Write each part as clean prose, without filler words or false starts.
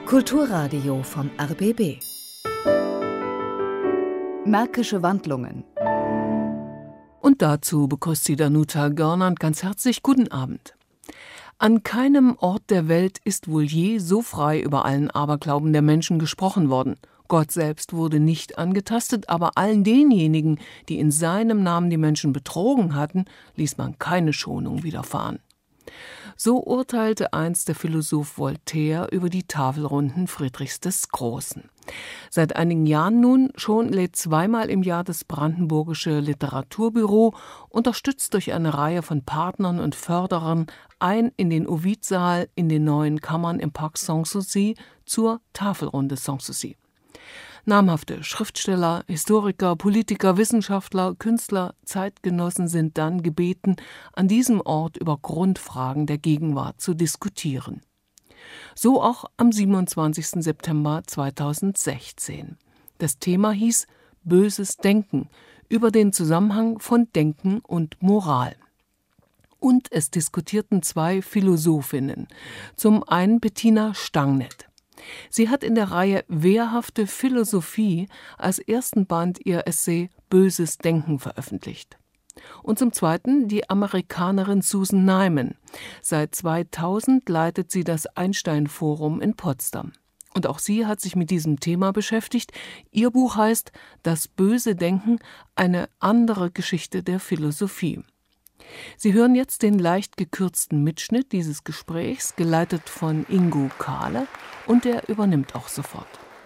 Kulturradio vom RBB. Märkische Wandlungen. Und dazu begrüßt sie Danuta Görnand ganz herzlich. Guten Abend. An keinem Ort der Welt ist wohl je so frei über allen Aberglauben der Menschen gesprochen worden. Gott selbst wurde nicht angetastet, aber allen denjenigen, die in seinem Namen die Menschen betrogen hatten, ließ man keine Schonung widerfahren. So urteilte einst der Philosoph Voltaire über die Tafelrunden Friedrichs des Großen. Seit einigen Jahren nun schon lädt zweimal im Jahr das Brandenburgische Literaturbüro, unterstützt durch eine Reihe von Partnern und Förderern, ein in den Ovidsaal in den neuen Kammern im Park Sanssouci zur Tafelrunde Sanssouci. Namhafte Schriftsteller, Historiker, Politiker, Wissenschaftler, Künstler, Zeitgenossen sind dann gebeten, an diesem Ort über Grundfragen der Gegenwart zu diskutieren. So auch am 27. September 2016. Das Thema hieß Böses Denken, über den Zusammenhang von Denken und Moral. Und es diskutierten zwei Philosophinnen, zum einen Bettina Stangneth. Sie hat in der Reihe Wehrhafte Philosophie als ersten Band ihr Essay Böses Denken veröffentlicht. Und zum Zweiten die Amerikanerin Susan Neiman. Seit 2000 leitet sie das Einstein-Forum in Potsdam. Und auch sie hat sich mit diesem Thema beschäftigt. Ihr Buch heißt Das böse Denken, eine andere Geschichte der Philosophie. Sie hören jetzt den leicht gekürzten Mitschnitt dieses Gesprächs, geleitet von Ingo Kahle, und der übernimmt auch sofort.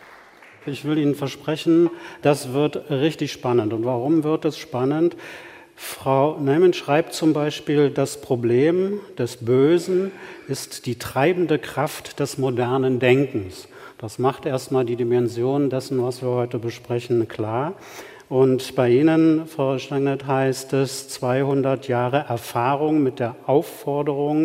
Ich will Ihnen versprechen, das wird richtig spannend. Und warum wird es spannend? Frau Neiman schreibt zum Beispiel, das Problem des Bösen ist die treibende Kraft des modernen Denkens. Das macht erstmal die Dimension dessen, was wir heute besprechen, klar. Und bei Ihnen, Frau Stangneth, heißt es 200 Jahre Erfahrung mit der Aufforderung,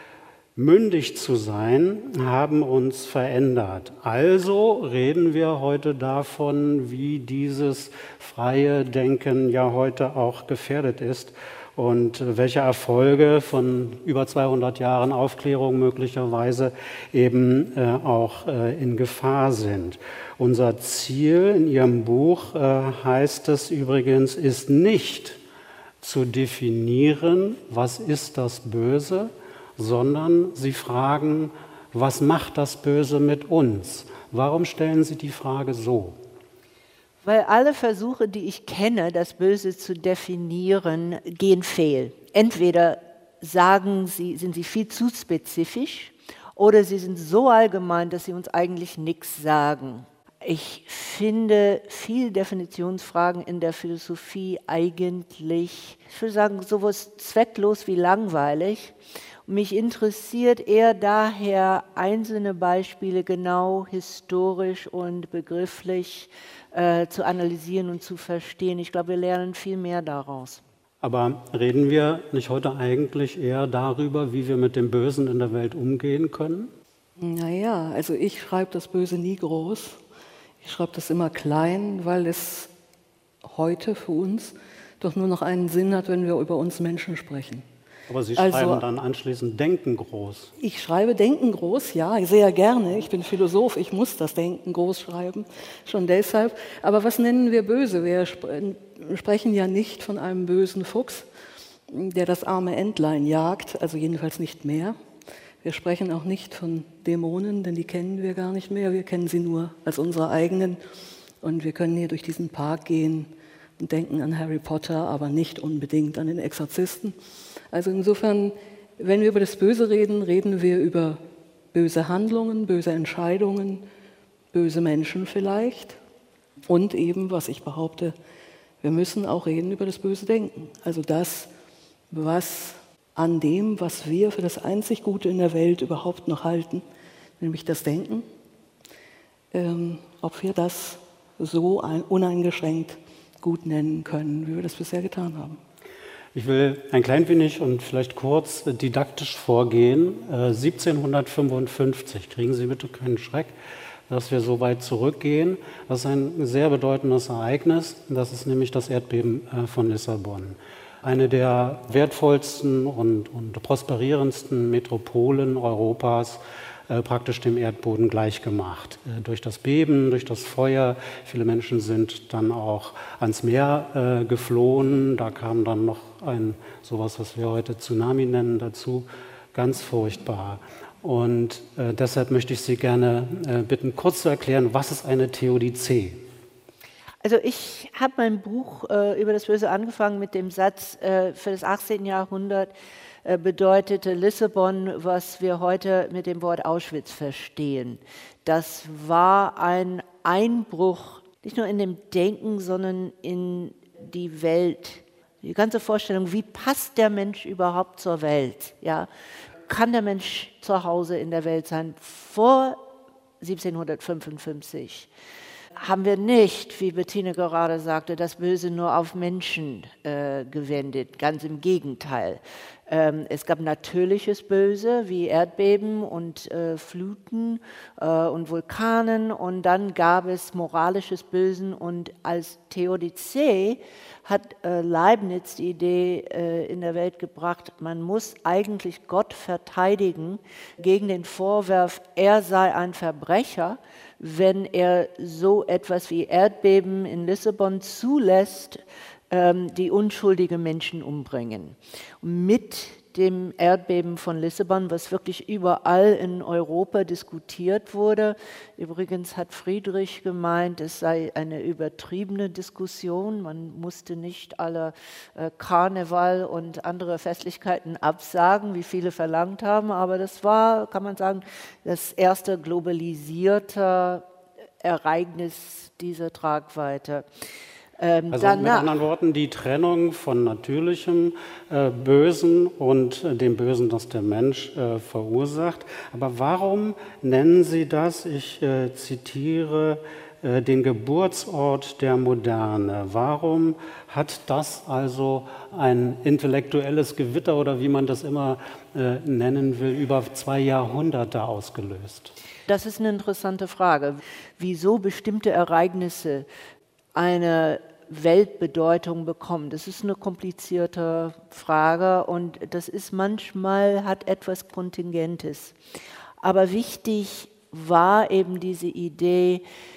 mündig zu sein, haben uns verändert. Also reden wir heute davon, wie dieses freie Denken ja heute auch gefährdet ist und welche Erfolge von über 200 Jahren Aufklärung möglicherweise eben auch in Gefahr sind. Unser Ziel in Ihrem Buch, heißt es übrigens, ist nicht zu definieren, was ist das Böse, sondern Sie fragen, was macht das Böse mit uns? Warum stellen Sie die Frage so? Weil alle Versuche, die ich kenne, das Böse zu definieren, gehen fehl. Entweder sind sie viel zu spezifisch oder sie sind so allgemein, dass sie uns eigentlich nichts sagen. Ich finde viele Definitionsfragen in der Philosophie eigentlich, ich würde sagen, sowas zwecklos wie langweilig. Mich interessiert eher daher, einzelne Beispiele genau historisch und begrifflich zu analysieren und zu verstehen. Ich glaube, wir lernen viel mehr daraus. Aber reden wir nicht heute eigentlich eher darüber, wie wir mit dem Bösen in der Welt umgehen können? Naja, also ich schreibe das Böse nie groß. Ich schreibe das immer klein, weil es heute für uns doch nur noch einen Sinn hat, wenn wir über uns Menschen sprechen. Aber Sie schreiben dann anschließend Denken groß. Ich schreibe Denken groß, ja, sehr gerne. Ich bin Philosoph, ich muss das Denken groß schreiben, schon deshalb. Aber was nennen wir böse? Wir sprechen ja nicht von einem bösen Fuchs, der das arme Entlein jagt, also jedenfalls nicht mehr. Wir sprechen auch nicht von Dämonen, denn die kennen wir gar nicht mehr. Wir kennen sie nur als unsere eigenen. Und wir können hier durch diesen Park gehen und denken an Harry Potter, aber nicht unbedingt an den Exorzisten. Also insofern, wenn wir über das Böse reden, reden wir über böse Handlungen, böse Entscheidungen, böse Menschen vielleicht. Und eben, was ich behaupte, wir müssen auch reden über das böse Denken. Also das, was an dem, was wir für das einzig Gute in der Welt überhaupt noch halten, nämlich das Denken, ob wir das so uneingeschränkt gut nennen können, wie wir das bisher getan haben. Ich will ein klein wenig und vielleicht kurz didaktisch vorgehen. 1755, kriegen Sie bitte keinen Schreck, dass wir so weit zurückgehen. Das ist ein sehr bedeutendes Ereignis. Das ist nämlich das Erdbeben von Lissabon. Eine der wertvollsten und prosperierendsten Metropolen Europas praktisch dem Erdboden gleichgemacht. Durch das Beben, durch das Feuer. Viele Menschen sind dann auch ans Meer geflohen. Da kam dann noch sowas, was wir heute Tsunami nennen, dazu. Ganz furchtbar. Und deshalb möchte ich Sie gerne bitten, kurz zu erklären, was ist eine Theodizee? Also ich habe mein Buch über das Böse angefangen mit dem Satz, für das 18. Jahrhundert bedeutete Lissabon, was wir heute mit dem Wort Auschwitz verstehen. Das war ein Einbruch, nicht nur in dem Denken, sondern in die Welt. Die ganze Vorstellung, wie passt der Mensch überhaupt zur Welt? Ja? Kann der Mensch zu Hause in der Welt sein? Vor 1755 haben wir nicht, wie Bettine gerade sagte, das Böse nur auf Menschen gewendet. Ganz im Gegenteil. Es gab natürliches Böse wie Erdbeben und Fluten und Vulkanen, und dann gab es moralisches Bösen, und als Theodizee hat Leibniz die Idee in der Welt gebracht, man muss eigentlich Gott verteidigen gegen den Vorwurf, er sei ein Verbrecher, wenn er so etwas wie Erdbeben in Lissabon zulässt, die unschuldige Menschen umbringen. Und mit dem Erdbeben von Lissabon, was wirklich überall in Europa diskutiert wurde, übrigens hat Friedrich gemeint, es sei eine übertriebene Diskussion, man musste nicht alle Karneval und andere Festlichkeiten absagen, wie viele verlangt haben, aber das war, kann man sagen, das erste globalisierte Ereignis dieser Tragweite. Also mit anderen Worten, die Trennung von natürlichem Bösen und dem Bösen, das der Mensch verursacht. Aber warum nennen Sie das, ich zitiere, den Geburtsort der Moderne? Warum hat das also ein intellektuelles Gewitter oder wie man das immer nennen will, über 2 Jahrhunderte ausgelöst? Das ist eine interessante Frage. Wieso bestimmte Ereignisse eine Weltbedeutung bekommen. Das ist eine komplizierte Frage, und das ist manchmal, hat etwas Kontingentes. Aber wichtig war eben diese Idee,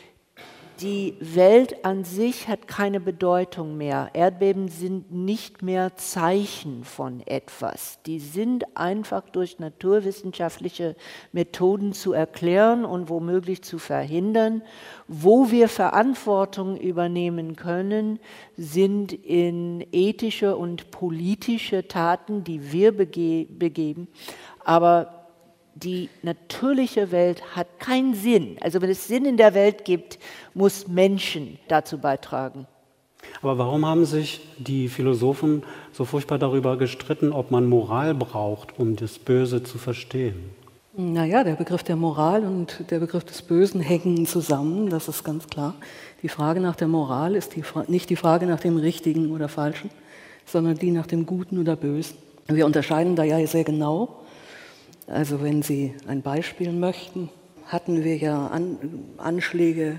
die Welt an sich hat keine Bedeutung mehr. Erdbeben sind nicht mehr Zeichen von etwas. Die sind einfach durch naturwissenschaftliche Methoden zu erklären und womöglich zu verhindern. Wo wir Verantwortung übernehmen können, sind in ethische und politische Taten, die wir begeben. Aber die natürliche Welt hat keinen Sinn. Also wenn es Sinn in der Welt gibt, muss Menschen dazu beitragen. Aber warum haben sich die Philosophen so furchtbar darüber gestritten, ob man Moral braucht, um das Böse zu verstehen? Naja, der Begriff der Moral und der Begriff des Bösen hängen zusammen, das ist ganz klar. Die Frage nach der Moral ist nicht die Frage nach dem Richtigen oder Falschen, sondern die nach dem Guten oder Bösen. Wir unterscheiden da ja sehr genau. Also wenn Sie ein Beispiel möchten, hatten wir ja Anschläge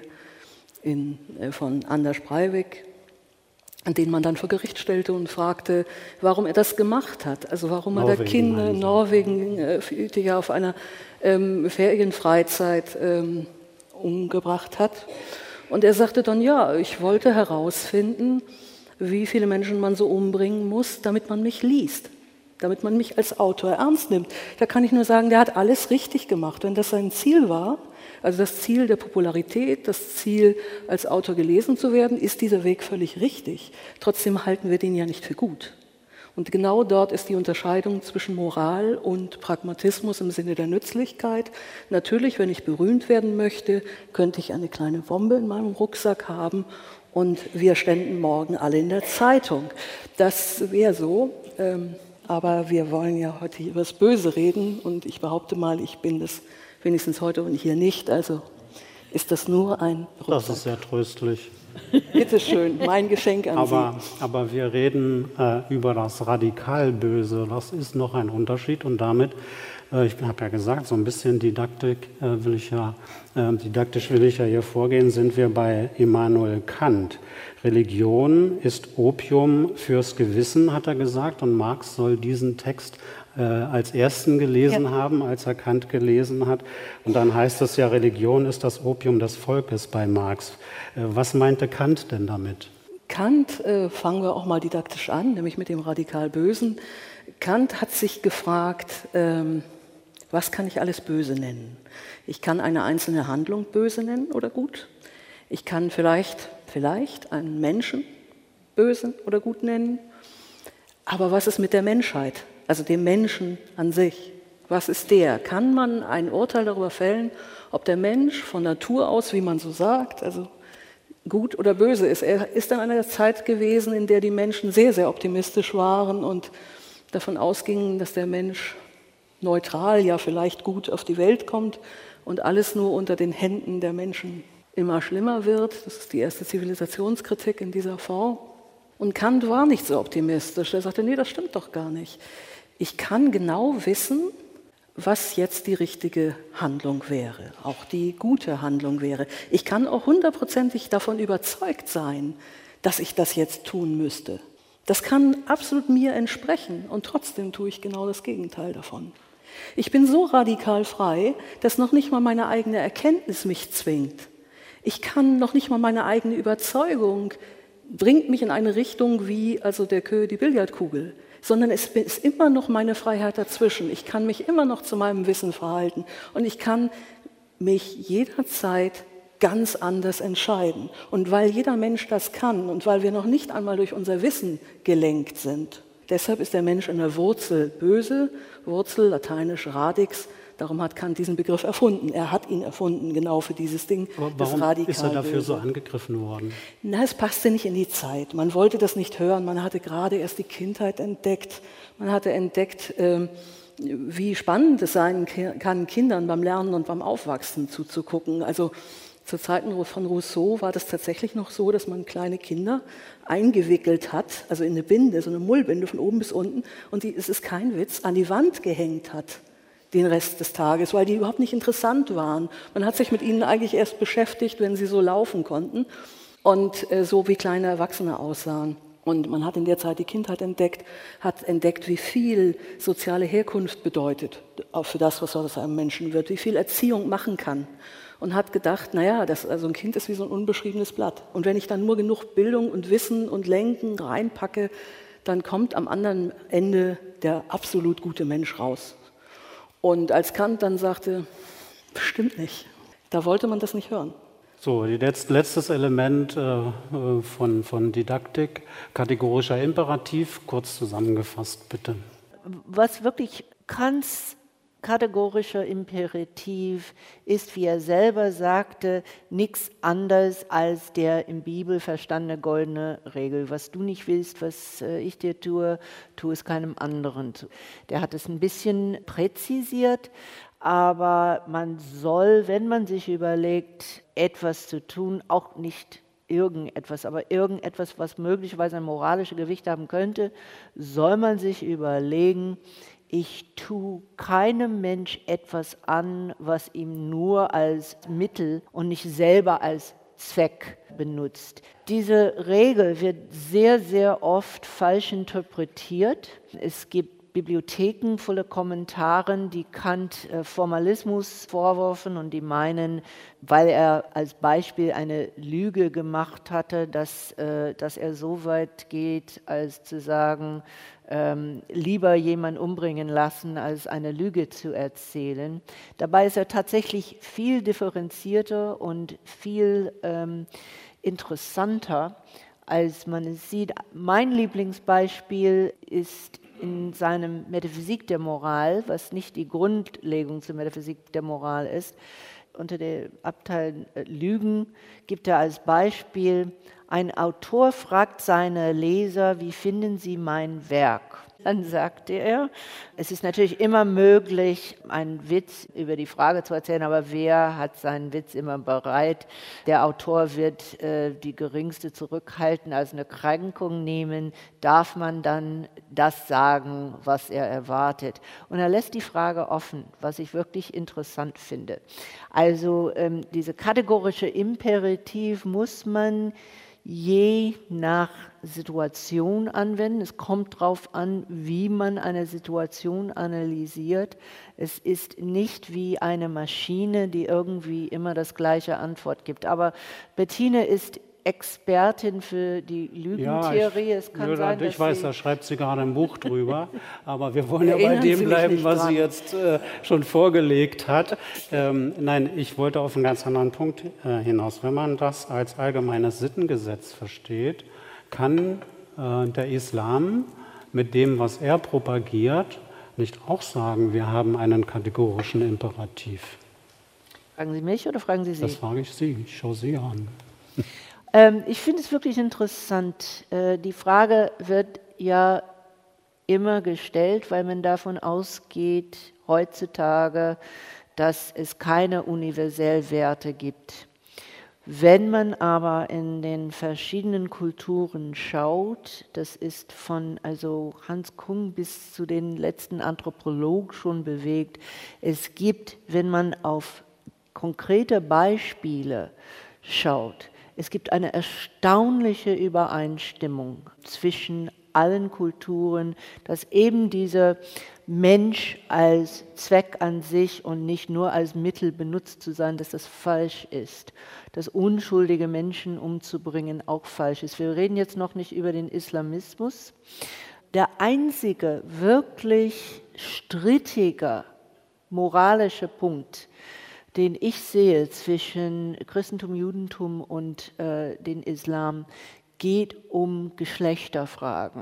von Anders Breivik, an denen man dann vor Gericht stellte und fragte, warum er das gemacht hat. Also warum er da Kinder in Norwegen fühlte ja auf einer Ferienfreizeit umgebracht hat. Und er sagte dann, ja, ich wollte herausfinden, wie viele Menschen man so umbringen muss, damit man mich liest. Damit man mich als Autor ernst nimmt. Da kann ich nur sagen, der hat alles richtig gemacht. Wenn das sein Ziel war, also das Ziel der Popularität, das Ziel, als Autor gelesen zu werden, ist dieser Weg völlig richtig. Trotzdem halten wir den ja nicht für gut. Und genau dort ist die Unterscheidung zwischen Moral und Pragmatismus im Sinne der Nützlichkeit. Natürlich, wenn ich berühmt werden möchte, könnte ich eine kleine Bombe in meinem Rucksack haben und wir ständen morgen alle in der Zeitung. Das wäre so. Aber wir wollen ja heute über das Böse reden, und ich behaupte mal, ich bin das wenigstens heute und hier nicht. Also ist das nur ein Rucksack. Das ist sehr tröstlich. Bitte schön, mein Geschenk an Sie. Aber wir reden über das Radikalböse. Das ist noch ein Unterschied, und damit, ich habe ja gesagt, so ein bisschen didaktisch will ich ja hier vorgehen, sind wir bei Immanuel Kant. Religion ist Opium fürs Gewissen, hat er gesagt, und Marx soll diesen Text als ersten gelesen haben, als er Kant gelesen hat. Und dann heißt es ja, Religion ist das Opium des Volkes bei Marx. Was meinte Kant denn damit? Kant, fangen wir auch mal didaktisch an, nämlich mit dem radikal Bösen. Kant hat sich gefragt, was kann ich alles böse nennen? Ich kann eine einzelne Handlung böse nennen oder gut. Ich kann vielleicht einen Menschen böse oder gut nennen. Aber was ist mit der Menschheit, also dem Menschen an sich? Was ist der? Kann man ein Urteil darüber fällen, ob der Mensch von Natur aus, wie man so sagt, also gut oder böse ist? Er ist in einer Zeit gewesen, in der die Menschen sehr, sehr optimistisch waren und davon ausgingen, dass der Mensch neutral, ja vielleicht gut auf die Welt kommt und alles nur unter den Händen der Menschen immer schlimmer wird. Das ist die erste Zivilisationskritik in dieser Form. Und Kant war nicht so optimistisch. Er sagte, nee, das stimmt doch gar nicht. Ich kann genau wissen, was jetzt die richtige Handlung wäre, auch die gute Handlung wäre. Ich kann auch 100%ig davon überzeugt sein, dass ich das jetzt tun müsste. Das kann absolut mir entsprechen und trotzdem tue ich genau das Gegenteil davon. Ich bin so radikal frei, dass noch nicht mal meine eigene Erkenntnis mich zwingt. Ich kann noch nicht mal meine eigene Überzeugung bringt mich in eine Richtung wie also der Queue die Billardkugel, sondern es ist immer noch meine Freiheit dazwischen. Ich kann mich immer noch zu meinem Wissen verhalten und ich kann mich jederzeit ganz anders entscheiden. Und weil jeder Mensch das kann und weil wir noch nicht einmal durch unser Wissen gelenkt sind, deshalb ist der Mensch in der Wurzel böse, Wurzel lateinisch radix. Darum hat Kant diesen Begriff erfunden. Er hat ihn erfunden, genau für dieses Ding. Aber warum ist er dafür so angegriffen worden? Na, es passte nicht in die Zeit. Man wollte das nicht hören. Man hatte gerade erst die Kindheit entdeckt. Man hatte entdeckt, wie spannend es sein kann, Kindern beim Lernen und beim Aufwachsen zuzugucken. Also zu Zeiten von Rousseau war das tatsächlich noch so, dass man kleine Kinder eingewickelt hat, also in eine Binde, so eine Mullbinde von oben bis unten, und es ist kein Witz, an die Wand gehängt hat den Rest des Tages, weil die überhaupt nicht interessant waren. Man hat sich mit ihnen eigentlich erst beschäftigt, wenn sie so laufen konnten und so wie kleine Erwachsene aussahen. Und man hat in der Zeit die Kindheit entdeckt, hat entdeckt, wie viel soziale Herkunft bedeutet, auch für das, was aus einem Menschen wird, wie viel Erziehung machen kann. Und hat gedacht, naja, also ein Kind ist wie so ein unbeschriebenes Blatt. Und wenn ich dann nur genug Bildung und Wissen und Lenken reinpacke, dann kommt am anderen Ende der absolut gute Mensch raus. Und als Kant dann sagte, bestimmt nicht, da wollte man das nicht hören. So, letztes Element von Didaktik, kategorischer Imperativ, kurz zusammengefasst, bitte. Was wirklich Kants kategorischer Imperativ ist, wie er selber sagte, nichts anderes als der im Bibel verstandene goldene Regel. Was du nicht willst, was ich dir tue, tu es keinem anderen. Der hat es ein bisschen präzisiert, aber man soll, wenn man sich überlegt, etwas zu tun, auch nicht irgendetwas, aber irgendetwas, was möglicherweise ein moralisches Gewicht haben könnte, soll man sich überlegen, ich tue keinem Mensch etwas an, was ihm nur als Mittel und nicht selber als Zweck benutzt. Diese Regel wird sehr, sehr oft falsch interpretiert. Es gibt Bibliotheken voller Kommentaren, die Kant Formalismus vorwerfen und die meinen, weil er als Beispiel eine Lüge gemacht hatte, dass er so weit geht, als zu sagen, lieber jemanden umbringen lassen, als eine Lüge zu erzählen. Dabei ist er tatsächlich viel differenzierter und viel interessanter, als man es sieht. Mein Lieblingsbeispiel ist in seinem Metaphysik der Moral, was nicht die Grundlegung zur Metaphysik der Moral ist. Unter dem Abteil Lügen gibt er als Beispiel: Ein Autor fragt seine Leser, wie finden sie mein Werk? Dann sagte er, es ist natürlich immer möglich, einen Witz über die Frage zu erzählen, aber wer hat seinen Witz immer bereit? Der Autor wird die geringste Zurückhaltung als eine Kränkung nehmen. Darf man dann das sagen, was er erwartet? Und er lässt die Frage offen, was ich wirklich interessant finde. Also diese kategorische Imperativ muss man je nach Situation anwenden. Es kommt darauf an, wie man eine Situation analysiert. Es ist nicht wie eine Maschine, die irgendwie immer das gleiche Antwort gibt. Aber Bettine ist Expertin für die Lügentheorie. Ja, es kann sein, dass ich weiß, sie da schreibt sie gerade ein Buch drüber, aber wir wollen ja bei dem bleiben, was sie jetzt schon vorgelegt hat. Nein, ich wollte auf einen ganz anderen Punkt hinaus. Wenn man das als allgemeines Sittengesetz versteht, kann der Islam mit dem, was er propagiert, nicht auch sagen, wir haben einen kategorischen Imperativ? Fragen Sie mich oder fragen Sie Sie? Das frage ich Sie, ich schaue Sie an. Ich finde es wirklich interessant. Die Frage wird ja immer gestellt, weil man davon ausgeht, heutzutage, dass es keine Universellwerte gibt. Wenn man aber in den verschiedenen Kulturen schaut, das ist von Hans Kung bis zu den letzten Anthropologen schon bewegt, es gibt, wenn man auf konkrete Beispiele schaut, es gibt eine erstaunliche Übereinstimmung zwischen allen Kulturen, dass eben dieser Mensch als Zweck an sich und nicht nur als Mittel benutzt zu sein, dass das falsch ist. Dass unschuldige Menschen umzubringen auch falsch ist. Wir reden jetzt noch nicht über den Islamismus. Der einzige wirklich strittige moralische Punkt, den ich sehe zwischen Christentum, Judentum und den Islam, geht um Geschlechterfragen.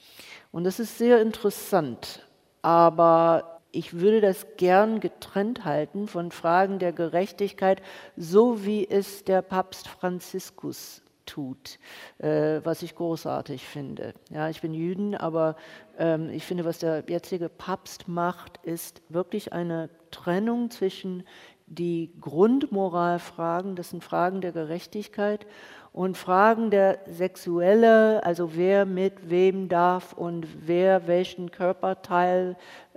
Und das ist sehr interessant, aber ich würde das gern getrennt halten von Fragen der Gerechtigkeit, so wie es der Papst Franziskus tut, was ich großartig finde. Ja, ich bin Jüdin, aber ich finde, was der jetzige Papst macht, ist wirklich eine Trennung zwischen die Grundmoralfragen, das sind Fragen der Gerechtigkeit, und Fragen der Sexuelle, also wer mit wem darf und wer welchen Körperteil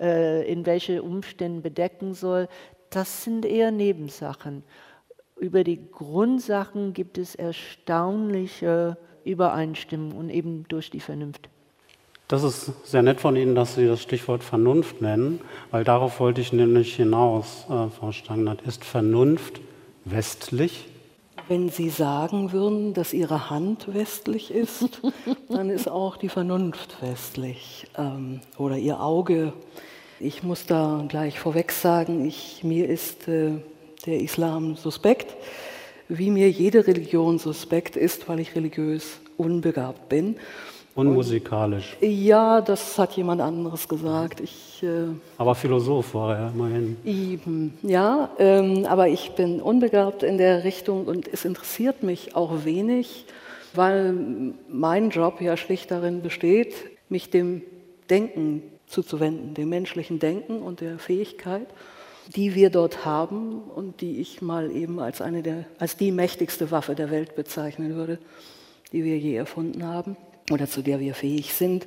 in welche Umstände bedecken soll, das sind eher Nebensachen. Über die Grundsachen gibt es erstaunliche Übereinstimmungen und eben durch die Vernunft. Das ist sehr nett von Ihnen, dass Sie das Stichwort Vernunft nennen, weil darauf wollte ich nämlich hinaus, Frau Stangnert. Ist Vernunft westlich? Wenn Sie sagen würden, dass Ihre Hand westlich ist, dann ist auch die Vernunft westlich oder Ihr Auge. Ich muss da gleich vorweg sagen, mir ist der Islam suspekt, wie mir jede Religion suspekt ist, weil ich religiös unbegabt bin. Unmusikalisch. Ja, das hat jemand anderes gesagt. Aber Philosoph war er immerhin. Ja, aber ich bin unbegabt in der Richtung und es interessiert mich auch wenig, weil mein Job ja schlicht darin besteht, mich dem Denken zuzuwenden, dem menschlichen Denken und der Fähigkeit, die wir dort haben und die ich mal eben als die mächtigste Waffe der Welt bezeichnen würde, die wir je erfunden haben oder zu der wir fähig sind.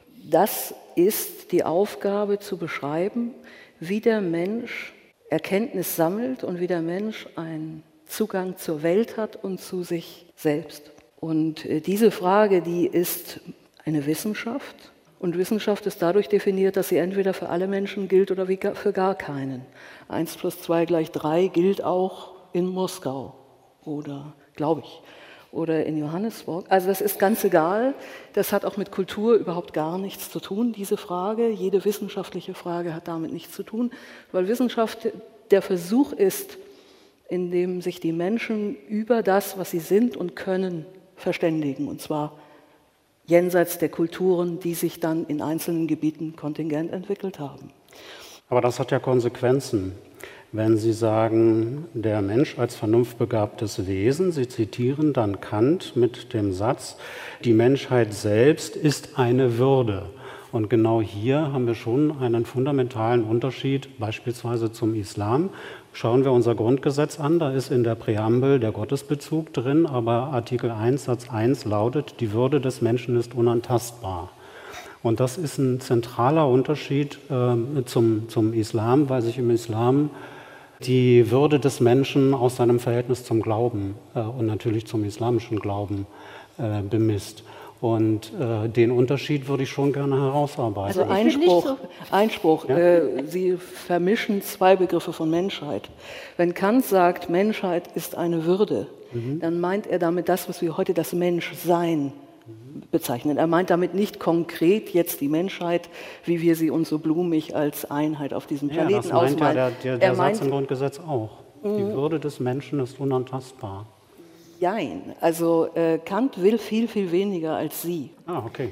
Das ist die Aufgabe zu beschreiben, wie der Mensch Erkenntnis sammelt und wie der Mensch einen Zugang zur Welt hat und zu sich selbst. Und diese Frage, die ist eine Wissenschaft. Und Wissenschaft ist dadurch definiert, dass sie entweder für alle Menschen gilt oder für gar keinen. 1 + 2 = 3 gilt auch in Moskau oder, glaube ich, oder in Johannesburg. Also das ist ganz egal. Das hat auch mit Kultur überhaupt gar nichts zu tun, diese Frage. Jede wissenschaftliche Frage hat damit nichts zu tun, weil Wissenschaft der Versuch ist, in dem sich die Menschen über das, was sie sind und können, verständigen. Und zwar jenseits der Kulturen, die sich dann in einzelnen Gebieten kontingent entwickelt haben. Aber das hat ja Konsequenzen. Wenn Sie sagen, der Mensch als vernunftbegabtes Wesen, Sie zitieren dann Kant mit dem Satz, die Menschheit selbst ist eine Würde. Und genau hier haben wir schon einen fundamentalen Unterschied, beispielsweise zum Islam. Schauen wir unser Grundgesetz an, da ist in der Präambel der Gottesbezug drin, aber Artikel 1 Satz 1 lautet, die Würde des Menschen ist unantastbar. Und das ist ein zentraler Unterschied zum Islam, weil sich im Islam die Würde des Menschen aus seinem Verhältnis zum Glauben und natürlich zum islamischen Glauben bemisst. Und den Unterschied würde ich schon gerne herausarbeiten. Also Einspruch. Ja? Sie vermischen zwei Begriffe von Menschheit. Wenn Kant sagt, Menschheit ist eine Würde, dann meint er damit das, was wir heute das Menschsein bezeichnen. Er meint damit nicht konkret jetzt die Menschheit, wie wir sie uns so blumig als Einheit auf diesem Planeten ausmalen. Ja, das meint der Satz im Grundgesetz auch. Die Würde des Menschen ist unantastbar. Jein, also Kant will viel, viel weniger als Sie. Ah, okay.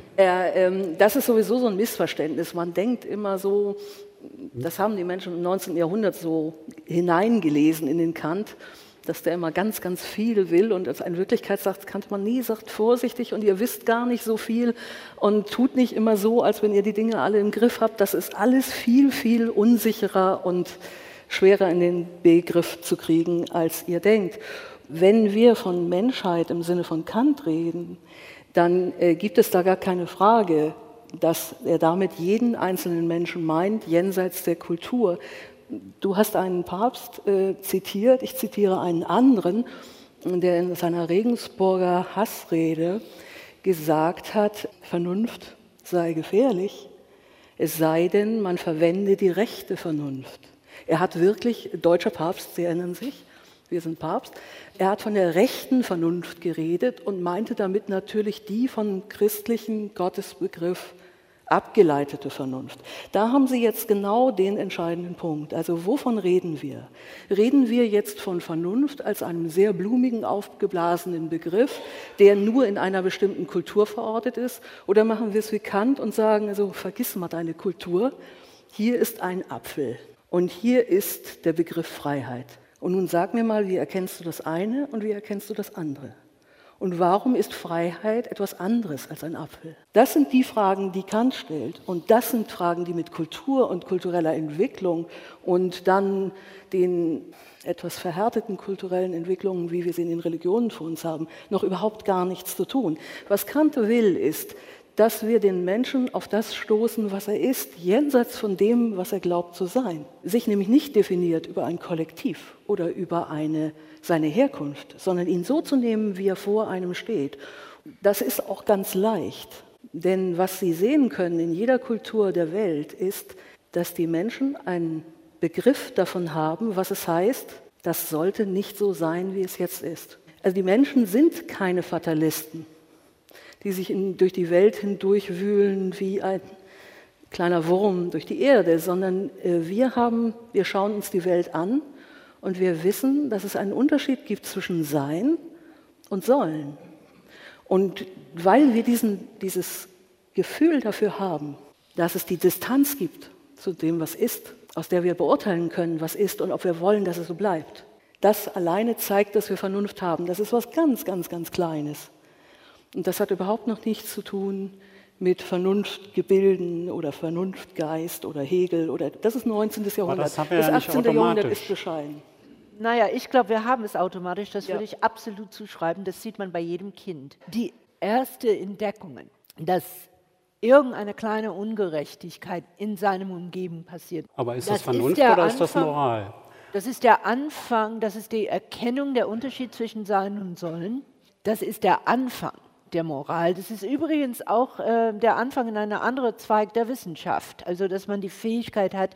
Das ist sowieso so ein Missverständnis. Man denkt immer so, das haben die Menschen im 19. Jahrhundert so hineingelesen in den Kant, dass der immer ganz, ganz viel will und als in Wirklichkeit sagt Kant man nie, sagt vorsichtig und ihr wisst gar nicht so viel und tut nicht immer so, als wenn ihr die Dinge alle im Griff habt. Das ist alles viel, viel unsicherer und schwerer in den Begriff zu kriegen, als ihr denkt. Wenn wir von Menschheit im Sinne von Kant reden, dann gibt es da gar keine Frage, dass er damit jeden einzelnen Menschen meint, jenseits der Kultur. Du hast einen Papst zitiert, ich zitiere einen anderen, der in seiner Regensburger Hassrede gesagt hat, Vernunft sei gefährlich, es sei denn, man verwende die rechte Vernunft. Er hat wirklich, deutscher Papst, Sie erinnern sich, wir sind Papst, er hat von der rechten Vernunft geredet und meinte damit natürlich die von christlichen Gottesbegriff abgeleitete Vernunft. Da haben Sie jetzt genau den entscheidenden Punkt. Also wovon reden wir? Reden wir jetzt von Vernunft als einem sehr blumigen, aufgeblasenen Begriff, der nur in einer bestimmten Kultur verortet ist? Oder machen wir es wie Kant und sagen, also vergiss mal deine Kultur, hier ist ein Apfel und hier ist der Begriff Freiheit. Und nun sag mir mal, wie erkennst du das eine und wie erkennst du das andere? Und warum ist Freiheit etwas anderes als ein Apfel? Das sind die Fragen, die Kant stellt. Und das sind Fragen, die mit Kultur und kultureller Entwicklung und dann den etwas verhärteten kulturellen Entwicklungen, wie wir sie in den Religionen vor uns haben, noch überhaupt gar nichts zu tun. Was Kant will, ist, dass wir den Menschen auf das stoßen, was er ist, jenseits von dem, was er glaubt zu sein. Sich nämlich nicht definiert über ein Kollektiv oder über seine Herkunft, sondern ihn so zu nehmen, wie er vor einem steht. Das ist auch ganz leicht, denn was Sie sehen können in jeder Kultur der Welt ist, dass die Menschen einen Begriff davon haben, was es heißt, das sollte nicht so sein, wie es jetzt ist. Also die Menschen sind keine Fatalisten, die sich durch die Welt hindurchwühlen wie ein kleiner Wurm durch die Erde, sondern wir schauen uns die Welt an und wir wissen, dass es einen Unterschied gibt zwischen Sein und Sollen. Und weil wir dieses Gefühl dafür haben, dass es die Distanz gibt zu dem, was ist, aus der wir beurteilen können, was ist und ob wir wollen, dass es so bleibt, das alleine zeigt, dass wir Vernunft haben. Das ist was ganz, ganz, ganz Kleines. Und das hat überhaupt noch nichts zu tun mit Vernunftgebilden oder Vernunftgeist oder Hegel. Das ist 19. Jahrhundert. Das haben wir ja nicht 18. Jahrhundert ist bescheiden. Naja, ich glaube, wir haben es automatisch. Das würde ich absolut zuschreiben. Das sieht man bei jedem Kind. Die erste Entdeckung, dass irgendeine kleine Ungerechtigkeit in seinem Umgebung passiert. Aber ist das Vernunft oder ist das Moral? Das ist der Anfang, das ist die Erkennung der Unterschied zwischen Sein und Sollen. Das ist der Anfang der Moral. Das ist übrigens auch der Anfang in einer anderen Zweig der Wissenschaft. Also, dass man die Fähigkeit hat,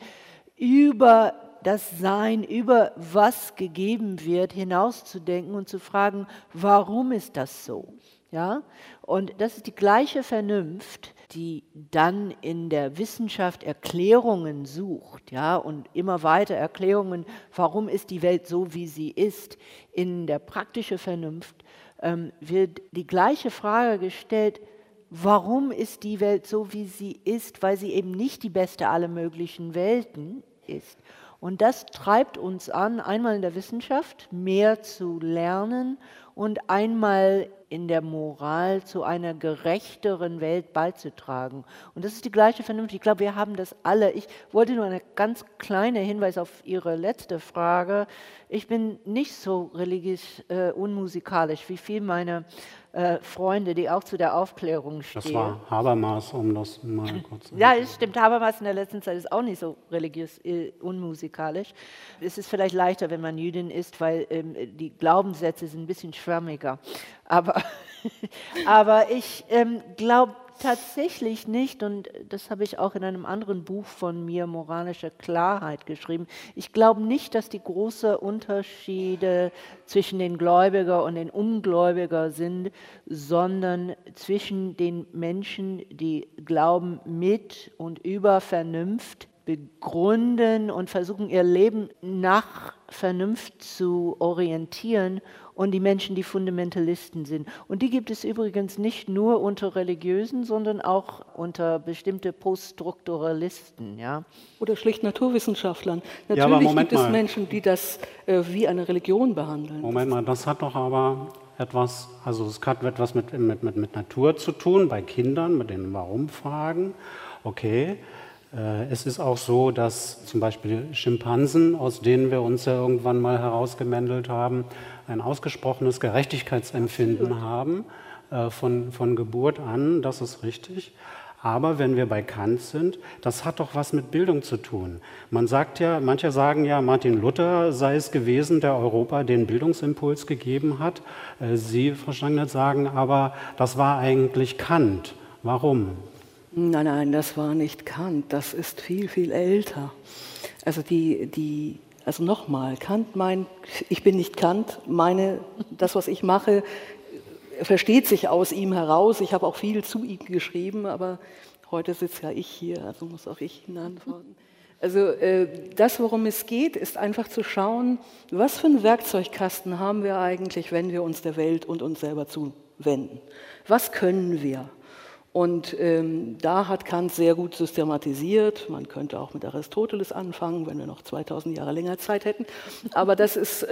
über das Sein, über was gegeben wird, hinauszudenken und zu fragen, warum ist das so? Ja? Und das ist die gleiche Vernunft, die dann in der Wissenschaft Erklärungen sucht, ja, und immer weiter Erklärungen, warum ist die Welt so, wie sie ist. In der praktischen Vernunft wird die gleiche Frage gestellt, warum ist die Welt so, wie sie ist, weil sie eben nicht die beste aller möglichen Welten ist. Und das treibt uns an, einmal in der Wissenschaft mehr zu lernen und einmal in der Moral zu einer gerechteren Welt beizutragen. Und das ist die gleiche Vernunft. Ich glaube, wir haben das alle. Ich wollte nur einen ganz kleinen Hinweis auf Ihre letzte Frage. Ich bin nicht so religiös unmusikalisch, wie viel meine Freunde, die auch zu der Aufklärung stehen. Das war Habermas, um das mal kurz zu Ja, es stimmt. Habermas in der letzten Zeit ist auch nicht so religiös unmusikalisch. Es ist vielleicht leichter, wenn man Jüdin ist, weil die Glaubenssätze sind ein bisschen schwammiger. Aber ich glaube tatsächlich nicht, und das habe ich auch in einem anderen Buch von mir, Moralische Klarheit, geschrieben, ich glaube nicht, dass die großen Unterschiede zwischen den Gläubiger und den Ungläubiger sind, sondern zwischen den Menschen, die Glauben mit und über Vernunft begründen und versuchen, ihr Leben nach Vernunft zu orientieren, und die Menschen, die Fundamentalisten sind. Und die gibt es übrigens nicht nur unter Religiösen, sondern auch unter bestimmte Poststrukturalisten. Ja? Oder schlicht Naturwissenschaften. Ja, aber Natürlich Moment gibt es mal. Menschen, die das wie eine Religion behandeln. Moment mal, das hat doch aber etwas, also es hat etwas mit Natur zu tun, bei Kindern, mit den Warum-Fragen. Okay, es ist auch so, dass zum Beispiel Schimpansen, aus denen wir uns ja irgendwann mal herausgemändelt haben, ein ausgesprochenes Gerechtigkeitsempfinden haben, von Geburt an, das ist richtig. Aber wenn wir bei Kant sind, das hat doch was mit Bildung zu tun. Man sagt ja, manche sagen ja, Martin Luther sei es gewesen, der Europa den Bildungsimpuls gegeben hat. Sie, Frau Stangnitz, sagen aber, das war eigentlich Kant. Warum? Nein, das war nicht Kant, das ist viel, viel älter. Also also nochmal, Kant meint, ich bin nicht Kant, das, was ich mache, versteht sich aus ihm heraus. Ich habe auch viel zu ihm geschrieben, aber heute sitze ja ich hier, also muss auch ich ihn antworten. Also das, worum es geht, ist einfach zu schauen, was für einen Werkzeugkasten haben wir eigentlich, wenn wir uns der Welt und uns selber zuwenden. Was können wir? Und da hat Kant sehr gut systematisiert. Man könnte auch mit Aristoteles anfangen, wenn wir noch 2000 Jahre länger Zeit hätten. Aber das ist,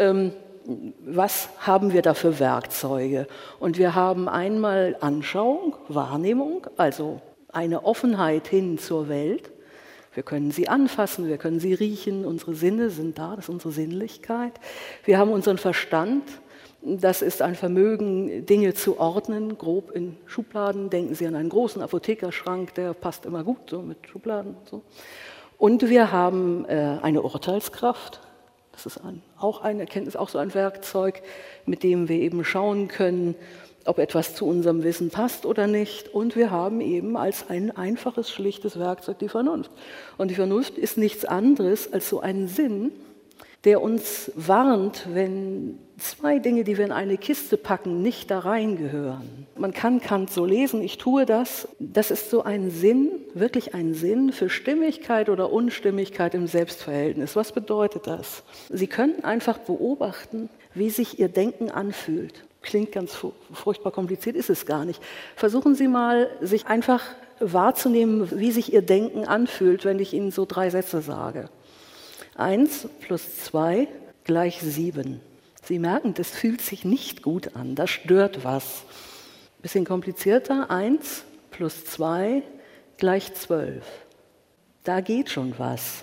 was haben wir da für Werkzeuge? Und wir haben einmal Anschauung, Wahrnehmung, also eine Offenheit hin zur Welt. Wir können sie anfassen, wir können sie riechen, unsere Sinne sind da, das ist unsere Sinnlichkeit. Wir haben unseren Verstand. Das ist ein Vermögen, Dinge zu ordnen, grob in Schubladen. Denken Sie an einen großen Apothekerschrank, der passt immer gut, so mit Schubladen und so. Und wir haben eine Urteilskraft. Das ist auch eine Erkenntnis, auch so ein Werkzeug, mit dem wir eben schauen können, ob etwas zu unserem Wissen passt oder nicht. Und wir haben eben als ein einfaches, schlichtes Werkzeug die Vernunft. Und die Vernunft ist nichts anderes als so ein Sinn, der uns warnt, wenn zwei Dinge, die wir in eine Kiste packen, nicht da reingehören. Man kann Kant so lesen, ich tue das. Das ist so ein Sinn, wirklich ein Sinn für Stimmigkeit oder Unstimmigkeit im Selbstverhältnis. Was bedeutet das? Sie können einfach beobachten, wie sich Ihr Denken anfühlt. Klingt ganz furchtbar kompliziert, ist es gar nicht. Versuchen Sie mal, sich einfach wahrzunehmen, wie sich Ihr Denken anfühlt, wenn ich Ihnen so 3 Sätze sage. 1 plus 2 gleich 7. Sie merken, das fühlt sich nicht gut an, da stört was. Bisschen komplizierter, 1 plus 2 gleich 12. Da geht schon was.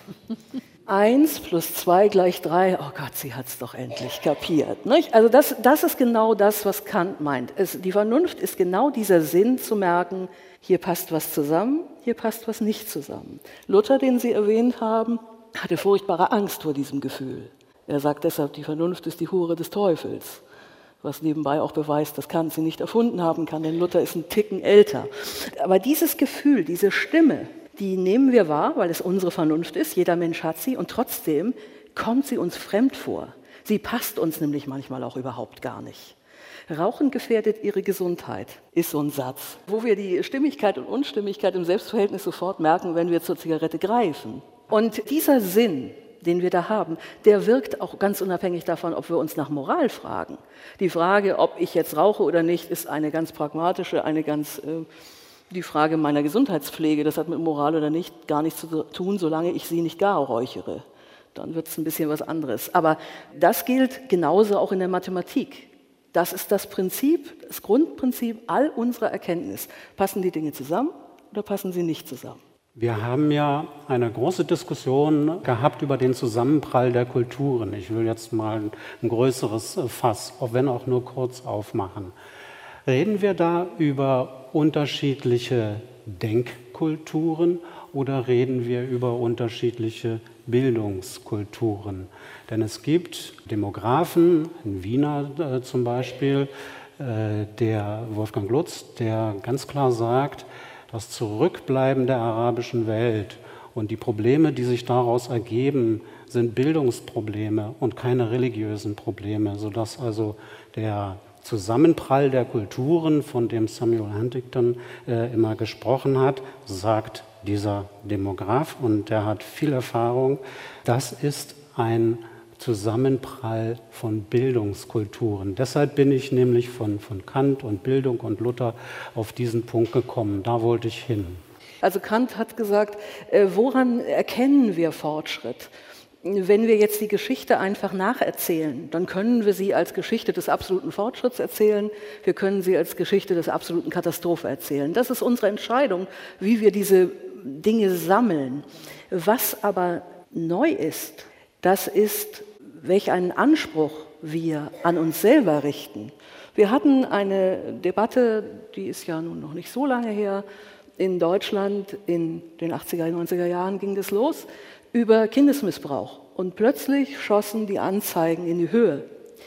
1 plus 2 gleich 3, oh Gott, sie hat es doch endlich kapiert. Nicht? Also das ist genau das, was Kant meint. Die Vernunft ist genau dieser Sinn zu merken, hier passt was zusammen, hier passt was nicht zusammen. Luther, den Sie erwähnt haben, hatte furchtbare Angst vor diesem Gefühl. Er sagt deshalb, die Vernunft ist die Hure des Teufels, was nebenbei auch beweist, dass Kant sie nicht erfunden haben kann, denn Luther ist ein Ticken älter. Aber dieses Gefühl, diese Stimme, die nehmen wir wahr, weil es unsere Vernunft ist, jeder Mensch hat sie, und trotzdem kommt sie uns fremd vor. Sie passt uns nämlich manchmal auch überhaupt gar nicht. Rauchen gefährdet ihre Gesundheit, ist so ein Satz, wo wir die Stimmigkeit und Unstimmigkeit im Selbstverhältnis sofort merken, wenn wir zur Zigarette greifen. Und dieser Sinn, den wir da haben, der wirkt auch ganz unabhängig davon, ob wir uns nach Moral fragen. Die Frage, ob ich jetzt rauche oder nicht, ist eine ganz pragmatische, die Frage meiner Gesundheitspflege. Das hat mit Moral oder nicht gar nichts zu tun, solange ich sie nicht gar räuchere. Dann wird es ein bisschen was anderes. Aber das gilt genauso auch in der Mathematik. Das ist das Prinzip, das Grundprinzip all unserer Erkenntnis. Passen die Dinge zusammen oder passen sie nicht zusammen? Wir haben ja eine große Diskussion gehabt über den Zusammenprall der Kulturen. Ich will jetzt mal ein größeres Fass, auch wenn auch nur kurz, aufmachen. Reden wir da über unterschiedliche Denkkulturen oder reden wir über unterschiedliche Bildungskulturen? Denn es gibt Demografen, in Wiener zum Beispiel, der Wolfgang Lutz, der ganz klar sagt, das Zurückbleiben der arabischen Welt und die Probleme, die sich daraus ergeben, sind Bildungsprobleme und keine religiösen Probleme, sodass also der Zusammenprall der Kulturen, von dem Samuel Huntington immer gesprochen hat, sagt dieser Demograf, und der hat viel Erfahrung, das ist ein Zusammenprall von Bildungskulturen. Deshalb bin ich nämlich von Kant und Bildung und Luther auf diesen Punkt gekommen. Da wollte ich hin. Also Kant hat gesagt, woran erkennen wir Fortschritt? Wenn wir jetzt die Geschichte einfach nacherzählen, dann können wir sie als Geschichte des absoluten Fortschritts erzählen, wir können sie als Geschichte des absoluten Katastrophe erzählen. Das ist unsere Entscheidung, wie wir diese Dinge sammeln. Was aber neu ist, das ist, welch einen Anspruch wir an uns selber richten. Wir hatten eine Debatte, die ist ja nun noch nicht so lange her, in Deutschland in den 80er, 90er Jahren ging das los, über Kindesmissbrauch. Und plötzlich schossen die Anzeigen in die Höhe.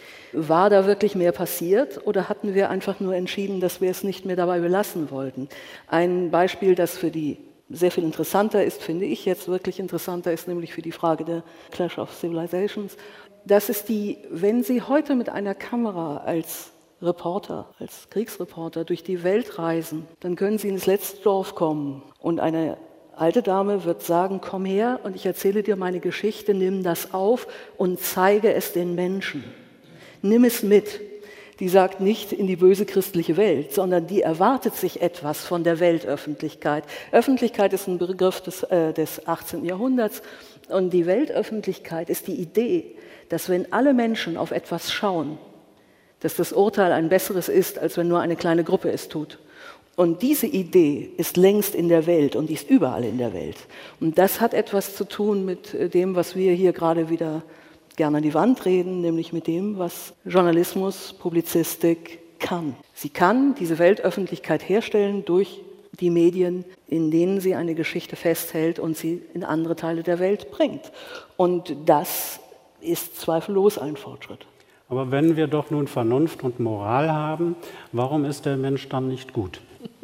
War da wirklich mehr passiert oder hatten wir einfach nur entschieden, dass wir es nicht mehr dabei belassen wollten? Ein Beispiel, das für die sehr viel interessanter ist, finde ich jetzt wirklich interessanter ist, nämlich für die Frage der Clash of Civilizations. Das ist die, wenn Sie heute mit einer Kamera als Reporter, als Kriegsreporter durch die Welt reisen, dann können Sie ins letzte Dorf kommen und eine alte Dame wird sagen, komm her und ich erzähle dir meine Geschichte, nimm das auf und zeige es den Menschen. Nimm es mit. Die sagt nicht in die böse christliche Welt, sondern die erwartet sich etwas von der Weltöffentlichkeit. Öffentlichkeit ist ein Begriff des 18. Jahrhunderts und die Weltöffentlichkeit ist die Idee, dass wenn alle Menschen auf etwas schauen, dass das Urteil ein besseres ist, als wenn nur eine kleine Gruppe es tut. Und diese Idee ist längst in der Welt und die ist überall in der Welt. Und das hat etwas zu tun mit dem, was wir hier gerade wieder gerne an die Wand reden, nämlich mit dem, was Journalismus, Publizistik kann. Sie kann diese Weltöffentlichkeit herstellen durch die Medien, in denen sie eine Geschichte festhält und sie in andere Teile der Welt bringt. Und das ist zweifellos ein Fortschritt. Aber wenn wir doch nun Vernunft und Moral haben, warum ist der Mensch dann nicht gut?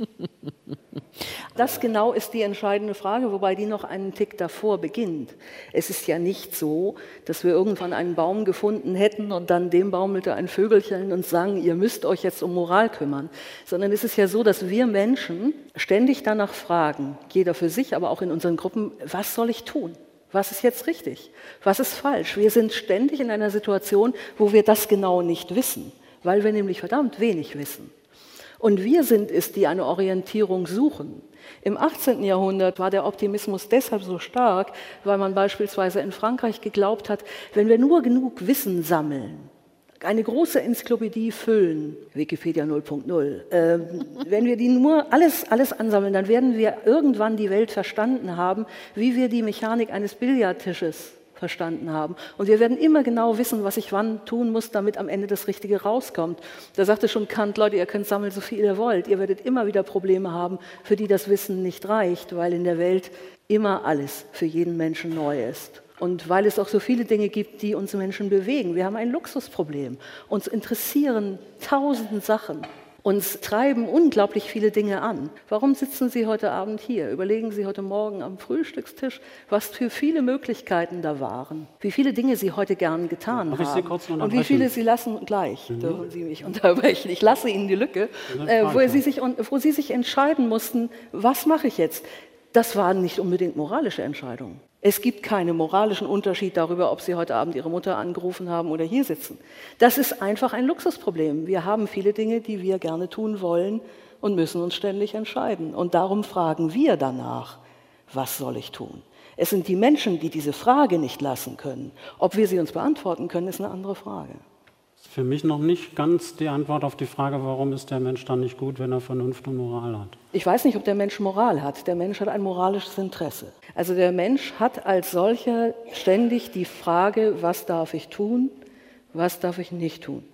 Das genau ist die entscheidende Frage, wobei die noch einen Tick davor beginnt. Es ist ja nicht so, dass wir irgendwann einen Baum gefunden hätten und dann dem baumelte ein Vögelchen und sagen, ihr müsst euch jetzt um Moral kümmern. Sondern es ist ja so, dass wir Menschen ständig danach fragen, jeder für sich, aber auch in unseren Gruppen, was soll ich tun? Was ist jetzt richtig? Was ist falsch? Wir sind ständig in einer Situation, wo wir das genau nicht wissen, weil wir nämlich verdammt wenig wissen. Und wir sind es, die eine Orientierung suchen. Im 18. Jahrhundert war der Optimismus deshalb so stark, weil man beispielsweise in Frankreich geglaubt hat, wenn wir nur genug Wissen sammeln, eine große Enzyklopädie füllen, Wikipedia 0.0, wenn wir die nur alles ansammeln, dann werden wir irgendwann die Welt verstanden haben, wie wir die Mechanik eines Billardtisches verstanden haben. Und wir werden immer genau wissen, was ich wann tun muss, damit am Ende das Richtige rauskommt. Da sagte schon Kant, Leute, ihr könnt sammeln, so viel ihr wollt. Ihr werdet immer wieder Probleme haben, für die das Wissen nicht reicht, weil in der Welt immer alles für jeden Menschen neu ist. Und weil es auch so viele Dinge gibt, die uns Menschen bewegen. Wir haben ein Luxusproblem. Uns interessieren 1000 Sachen. Uns treiben unglaublich viele Dinge an. Warum sitzen Sie heute Abend hier? Überlegen Sie heute Morgen am Frühstückstisch, was für viele Möglichkeiten da waren. Wie viele Dinge Sie heute gern getan haben. Sie kurz und wie viele Sie lassen gleich. Dürfen Sie mich unterbrechen. Ich lasse Ihnen die Lücke, wo Sie sich entscheiden mussten, was mache ich jetzt? Das waren nicht unbedingt moralische Entscheidungen. Es gibt keinen moralischen Unterschied darüber, ob Sie heute Abend Ihre Mutter angerufen haben oder hier sitzen. Das ist einfach ein Luxusproblem. Wir haben viele Dinge, die wir gerne tun wollen und müssen uns ständig entscheiden. Und darum fragen wir danach, was soll ich tun? Es sind die Menschen, die diese Frage nicht lassen können. Ob wir sie uns beantworten können, ist eine andere Frage. Für mich noch nicht ganz die Antwort auf die Frage, warum ist der Mensch dann nicht gut, wenn er Vernunft und Moral hat. Ich weiß nicht, ob der Mensch Moral hat. Der Mensch hat ein moralisches Interesse. Also der Mensch hat als solcher ständig die Frage, was darf ich tun, was darf ich nicht tun.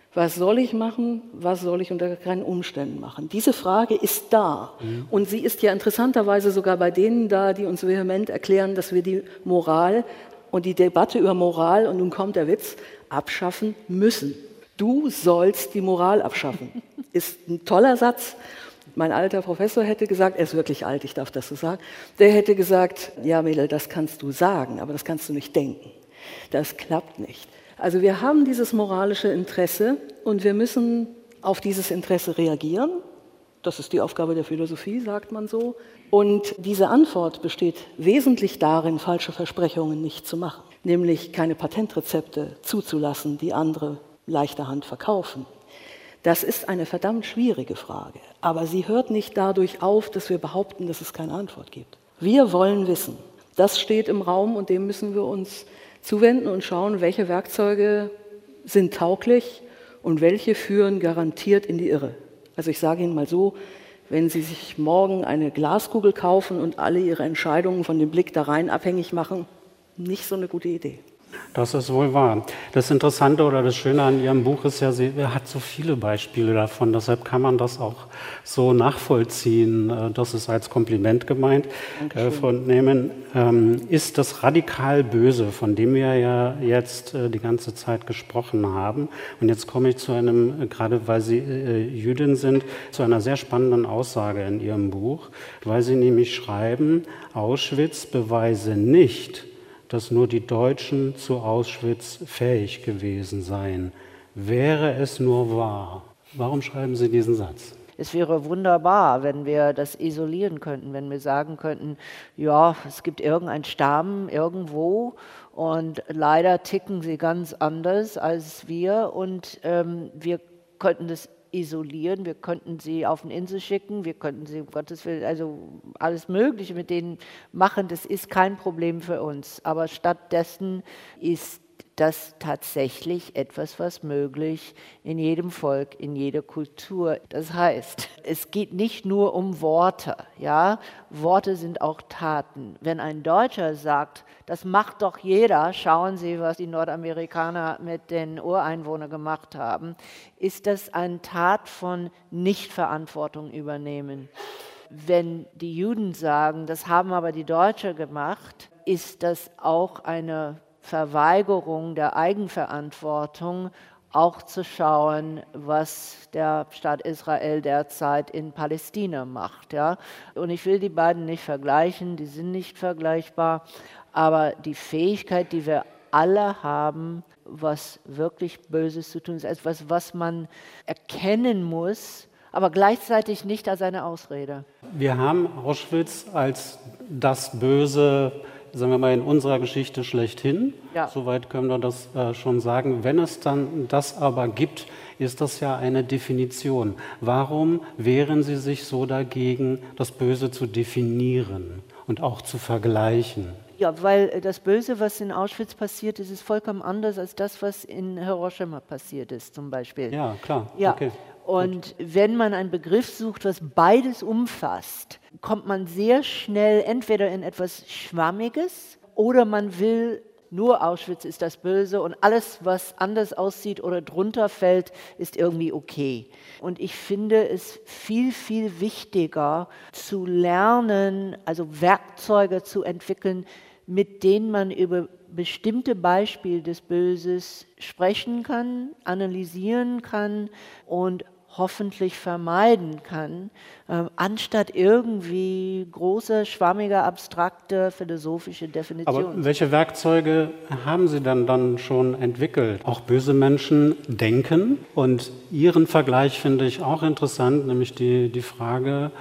Was soll ich machen? Was soll ich unter keinen Umständen machen? Diese Frage ist da. Und sie ist ja interessanterweise sogar bei denen da, die uns vehement erklären, dass wir die Moral und die Debatte über Moral, und nun kommt der Witz, abschaffen müssen. Du sollst die Moral abschaffen. Ist ein toller Satz. Mein alter Professor hätte gesagt, er ist wirklich alt, ich darf das so sagen, der hätte gesagt, ja Mädel, das kannst du sagen, aber das kannst du nicht denken. Das klappt nicht. Also wir haben dieses moralische Interesse und wir müssen auf dieses Interesse reagieren. Das ist die Aufgabe der Philosophie, sagt man so. Und diese Antwort besteht wesentlich darin, falsche Versprechungen nicht zu machen. Nämlich keine Patentrezepte zuzulassen, die andere leichter Hand verkaufen. Das ist eine verdammt schwierige Frage. Aber sie hört nicht dadurch auf, dass wir behaupten, dass es keine Antwort gibt. Wir wollen wissen. Das steht im Raum und dem müssen wir uns zuwenden und schauen, welche Werkzeuge sind tauglich und welche führen garantiert in die Irre. Also ich sage Ihnen mal so, wenn Sie sich morgen eine Glaskugel kaufen und alle Ihre Entscheidungen von dem Blick da rein abhängig machen, nicht so eine gute Idee. Das ist wohl wahr. Das Interessante oder das Schöne an Ihrem Buch ist ja, sie hat so viele Beispiele davon. Deshalb kann man das auch so nachvollziehen. Das ist als Kompliment gemeint von Nehmen. Ist das radikal Böse, von dem wir ja jetzt die ganze Zeit gesprochen haben. Und jetzt komme ich zu einem, gerade weil Sie Jüdin sind, zu einer sehr spannenden Aussage in Ihrem Buch, weil Sie nämlich schreiben, Auschwitz beweise nicht, dass nur die Deutschen zu Auschwitz fähig gewesen seien. Wäre es nur wahr. Warum schreiben Sie diesen Satz? Es wäre wunderbar, wenn wir das isolieren könnten, wenn wir sagen könnten, ja, es gibt irgendeinen Stamm irgendwo und leider ticken sie ganz anders als wir und wir könnten das isolieren, wir könnten sie auf eine Insel schicken, wir könnten sie, um Gottes Willen, also alles Mögliche mit denen machen, das ist kein Problem für uns. Aber stattdessen ist das tatsächlich etwas, was möglich in jedem Volk, in jeder Kultur. Das heißt, es geht nicht nur um Worte, ja, Worte sind auch Taten. Wenn ein Deutscher sagt, das macht doch jeder, schauen Sie, was die Nordamerikaner mit den Ureinwohnern gemacht haben, ist das eine Tat von Nichtverantwortung übernehmen. Wenn die Juden sagen, das haben aber die Deutschen gemacht, ist das auch eine Verweigerung der Eigenverantwortung, auch zu schauen, was der Staat Israel derzeit in Palästina macht. Ja? Und ich will die beiden nicht vergleichen, die sind nicht vergleichbar, aber die Fähigkeit, die wir alle haben, was wirklich Böses zu tun ist, etwas, was man erkennen muss, aber gleichzeitig nicht als eine Ausrede. Wir haben Auschwitz als das Böse, sagen wir mal, in unserer Geschichte schlechthin. Ja. Soweit können wir das schon sagen. Wenn es dann das aber gibt, ist das ja eine Definition. Warum wehren Sie sich so dagegen, das Böse zu definieren und auch zu vergleichen? Ja, weil das Böse, was in Auschwitz passiert ist, ist vollkommen anders als das, was in Hiroshima passiert ist, zum Beispiel. Ja, klar. Ja. Okay. Und wenn man einen Begriff sucht, was beides umfasst, kommt man sehr schnell entweder in etwas Schwammiges oder man will, nur Auschwitz ist das Böse und alles, was anders aussieht oder drunter fällt, ist irgendwie okay. Und ich finde es viel, viel wichtiger zu lernen, also Werkzeuge zu entwickeln, mit denen man über bestimmte Beispiele des Böses sprechen kann, analysieren kann und hoffentlich vermeiden kann, anstatt irgendwie große, schwammige, abstrakte, philosophische Definitionen. Aber welche Werkzeuge haben Sie dann schon entwickelt? Auch böse Menschen denken. Und Ihren Vergleich finde ich auch interessant, nämlich die Frage,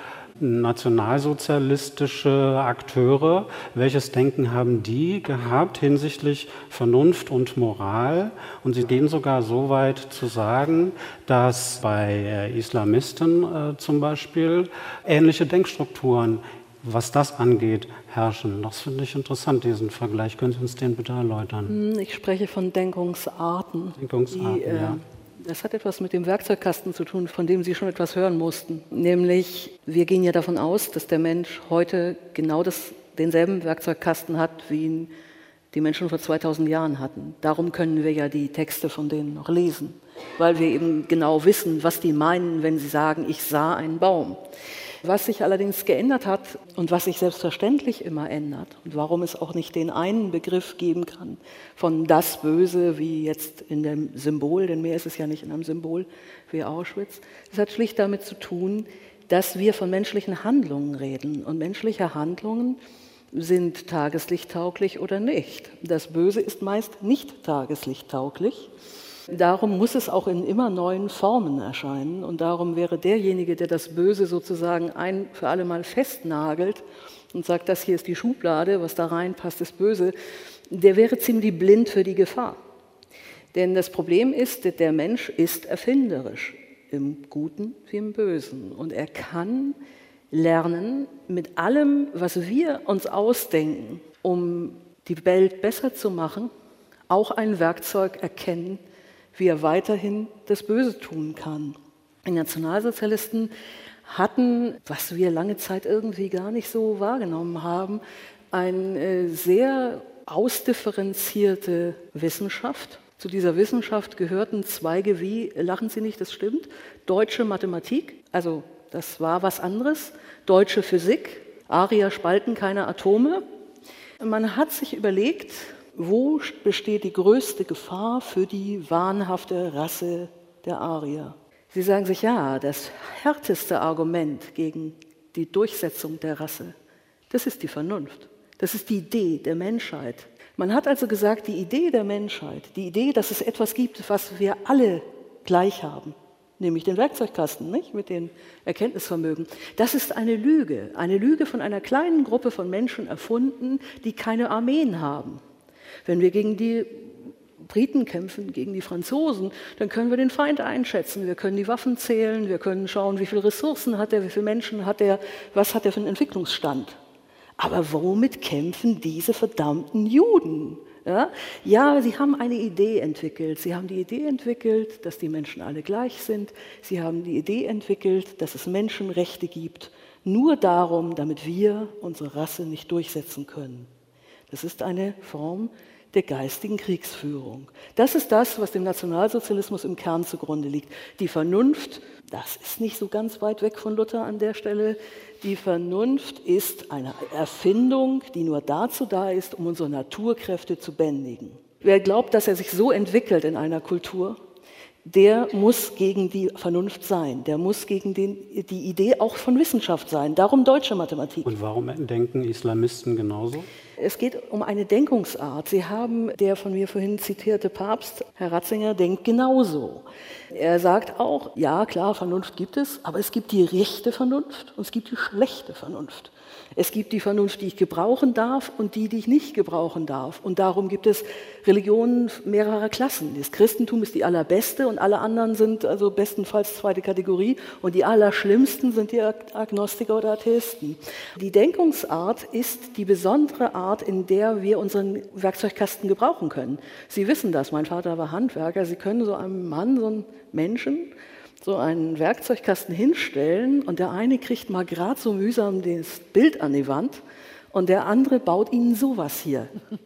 nationalsozialistische Akteure, welches Denken haben die gehabt hinsichtlich Vernunft und Moral? Und sie gehen sogar so weit zu sagen, dass bei Islamisten zum Beispiel ähnliche Denkstrukturen, was das angeht, herrschen. Das finde ich interessant, diesen Vergleich. Können Sie uns den bitte erläutern? Ich spreche von Denkungsarten. Denkungsarten, ja. Das hat etwas mit dem Werkzeugkasten zu tun, von dem Sie schon etwas hören mussten. Nämlich, wir gehen ja davon aus, dass der Mensch heute genau denselben Werkzeugkasten hat, wie ihn die Menschen vor 2000 Jahren hatten. Darum können wir ja die Texte von denen noch lesen. weil wir eben genau wissen, was die meinen, wenn sie sagen, ich sah einen Baum. Was sich allerdings geändert hat und was sich selbstverständlich immer ändert und warum es auch nicht den einen Begriff geben kann von das Böse, wie jetzt in dem Symbol, denn mehr ist es ja nicht in einem Symbol wie Auschwitz, das hat schlicht damit zu tun, dass wir von menschlichen Handlungen reden und menschliche Handlungen sind tageslichttauglich oder nicht. Das Böse ist meist nicht tageslichttauglich. Darum muss es auch in immer neuen Formen erscheinen und darum wäre derjenige, der das Böse sozusagen ein für alle Mal festnagelt und sagt, das hier ist die Schublade, was da reinpasst, ist böse, der wäre ziemlich blind für die Gefahr. Denn das Problem ist, der Mensch ist erfinderisch, im Guten wie im Bösen und er kann lernen, mit allem, was wir uns ausdenken, um die Welt besser zu machen, auch ein Werkzeug erkennen, wie er weiterhin das Böse tun kann. Die Nationalsozialisten hatten, was wir lange Zeit irgendwie gar nicht so wahrgenommen haben, eine sehr ausdifferenzierte Wissenschaft. Zu dieser Wissenschaft gehörten Zweige wie, lachen Sie nicht, das stimmt, deutsche Mathematik, also das war was anderes, deutsche Physik, Arier spalten keine Atome. Man hat sich überlegt, wo besteht die größte Gefahr für die wahnhafte Rasse der Arier? Sie sagen sich, ja, das härteste Argument gegen die Durchsetzung der Rasse, das ist die Vernunft. Das ist die Idee der Menschheit. Man hat also gesagt, die Idee der Menschheit, die Idee, dass es etwas gibt, was wir alle gleich haben, nämlich den Werkzeugkasten, nicht? Mit dem Erkenntnisvermögen. Das ist eine Lüge von einer kleinen Gruppe von Menschen erfunden, die keine Armeen haben. Wenn wir gegen die Briten kämpfen, gegen die Franzosen, dann können wir den Feind einschätzen, wir können die Waffen zählen, wir können schauen, wie viele Ressourcen hat er, wie viele Menschen hat er, was hat er für einen Entwicklungsstand. Aber womit kämpfen diese verdammten Juden? Ja, sie haben eine Idee entwickelt. Sie haben die Idee entwickelt, dass die Menschen alle gleich sind. Sie haben die Idee entwickelt, dass es Menschenrechte gibt, nur darum, damit wir unsere Rasse nicht durchsetzen können. Das ist eine Form der geistigen Kriegsführung. Das ist das, was dem Nationalsozialismus im Kern zugrunde liegt. Die Vernunft, das ist nicht so ganz weit weg von Luther an der Stelle, die Vernunft ist eine Erfindung, die nur dazu da ist, um unsere Naturkräfte zu bändigen. Wer glaubt, dass er sich so entwickelt in einer Kultur, der muss gegen die Vernunft sein, der muss gegen die Idee auch von Wissenschaft sein. Darum deutsche Mathematik. Und warum denken Islamisten genauso? Es geht um eine Denkungsart. Sie haben, der von mir vorhin zitierte Papst, Herr Ratzinger, denkt genauso. Er sagt auch, ja klar, Vernunft gibt es, aber es gibt die rechte Vernunft und es gibt die schlechte Vernunft. Es gibt die Vernunft, die ich gebrauchen darf und die ich nicht gebrauchen darf. Und darum gibt es Religionen mehrerer Klassen. Das Christentum ist die allerbeste und alle anderen sind also bestenfalls zweite Kategorie. Und die allerschlimmsten sind die Agnostiker oder Atheisten. Die Denkungsart ist die besondere Art, in der wir unseren Werkzeugkasten gebrauchen können. Sie wissen das, mein Vater war Handwerker. Sie können so einem Mann, so einem Menschen, so einen Werkzeugkasten hinstellen und der eine kriegt mal gerade so mühsam das Bild an die Wand und der andere baut Ihnen sowas hier.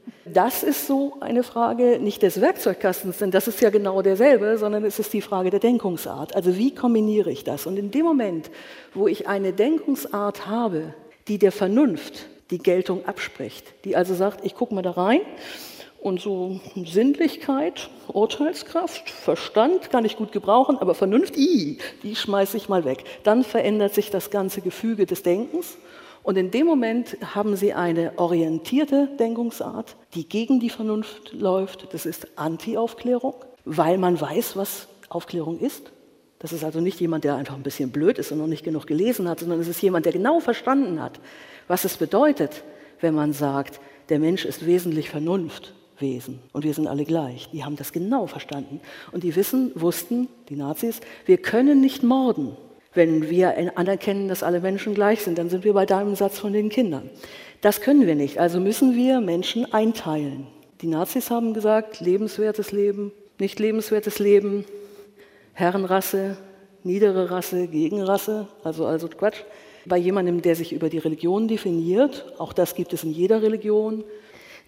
Das ist so eine Frage nicht des Werkzeugkastens, denn das ist ja genau derselbe, sondern es ist die Frage der Denkungsart. Also wie kombiniere ich das? Und in dem Moment, wo ich eine Denkungsart habe, die der Vernunft die Geltung abspricht, die also sagt, ich gucke mal da rein, und so Sinnlichkeit, Urteilskraft, Verstand kann ich gut gebrauchen, aber Vernunft, die schmeiße ich mal weg. Dann verändert sich das ganze Gefüge des Denkens. Und in dem Moment haben Sie eine orientierte Denkungsart, die gegen die Vernunft läuft. Das ist Anti-Aufklärung, weil man weiß, was Aufklärung ist. Das ist also nicht jemand, der einfach ein bisschen blöd ist und noch nicht genug gelesen hat, sondern es ist jemand, der genau verstanden hat, was es bedeutet, wenn man sagt, der Mensch ist wesentlich Vernunft. Wesen. Und wir sind alle gleich. Die haben das genau verstanden. Und die wussten, die Nazis, wir können nicht morden. Wenn wir anerkennen, dass alle Menschen gleich sind, dann sind wir bei deinem Satz von den Kindern. Das können wir nicht. Also müssen wir Menschen einteilen. Die Nazis haben gesagt, lebenswertes Leben, nicht lebenswertes Leben, Herrenrasse, niedere Rasse, Gegenrasse, also Quatsch. Bei jemandem, der sich über die Religion definiert, auch das gibt es in jeder Religion,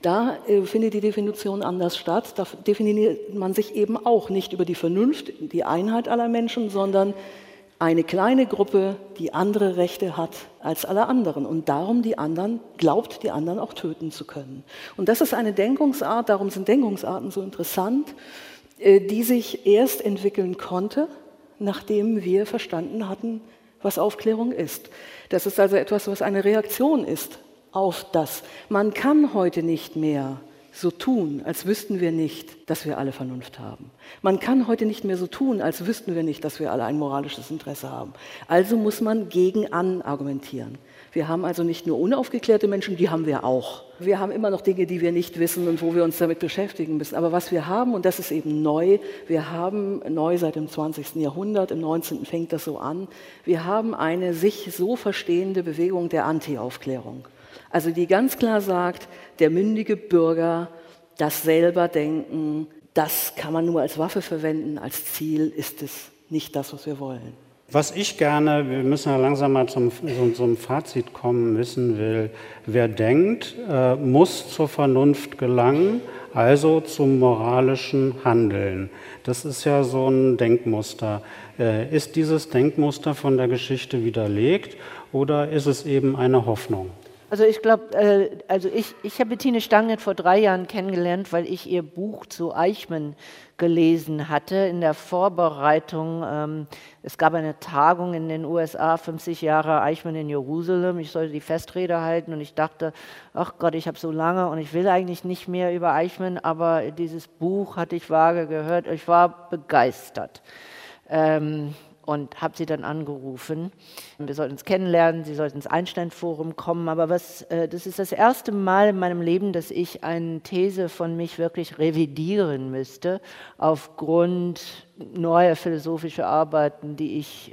Da findet die Definition anders statt. Da definiert man sich eben auch nicht über die Vernunft, die Einheit aller Menschen, sondern eine kleine Gruppe, die andere Rechte hat als alle anderen und darum die anderen glaubt, die anderen auch töten zu können. Und das ist eine Denkungsart, darum sind Denkungsarten so interessant, die sich erst entwickeln konnte, nachdem wir verstanden hatten, was Aufklärung ist. Das ist also etwas, was eine Reaktion ist auf das. Man kann heute nicht mehr so tun, als wüssten wir nicht, dass wir alle Vernunft haben. Man kann heute nicht mehr so tun, als wüssten wir nicht, dass wir alle ein moralisches Interesse haben. Also muss man gegen an argumentieren. Wir haben also nicht nur unaufgeklärte Menschen, die haben wir auch. Wir haben immer noch Dinge, die wir nicht wissen und wo wir uns damit beschäftigen müssen. Aber was wir haben, und das ist eben neu, wir haben neu seit dem 20. Jahrhundert, im 19. fängt das so an, wir haben eine sich so verstehende Bewegung der Anti-Aufklärung. Also die ganz klar sagt, der mündige Bürger, das selber Denken, das kann man nur als Waffe verwenden, als Ziel ist es nicht das, was wir wollen. Was ich gerne, wir müssen ja langsam mal zum Fazit kommen, wissen will, wer denkt, muss zur Vernunft gelangen, also zum moralischen Handeln. Das ist ja so ein Denkmuster. Ist dieses Denkmuster von der Geschichte widerlegt oder ist es eben eine Hoffnung? Also ich glaube, ich habe Bettine Stangnet vor 3 Jahren kennengelernt, weil ich ihr Buch zu Eichmann gelesen hatte in der Vorbereitung. Es gab eine Tagung in den USA, 50 Jahre Eichmann in Jerusalem. Ich sollte die Festrede halten und ich dachte, ach Gott, ich habe so lange und ich will eigentlich nicht mehr über Eichmann, aber dieses Buch hatte ich vage gehört. Ich war begeistert. Und habe sie dann angerufen. Wir sollten uns kennenlernen, sie sollten ins Einstein-Forum kommen, aber das ist das erste Mal in meinem Leben, dass ich eine These von mich wirklich revidieren müsste, aufgrund neuer philosophischer Arbeiten, die ich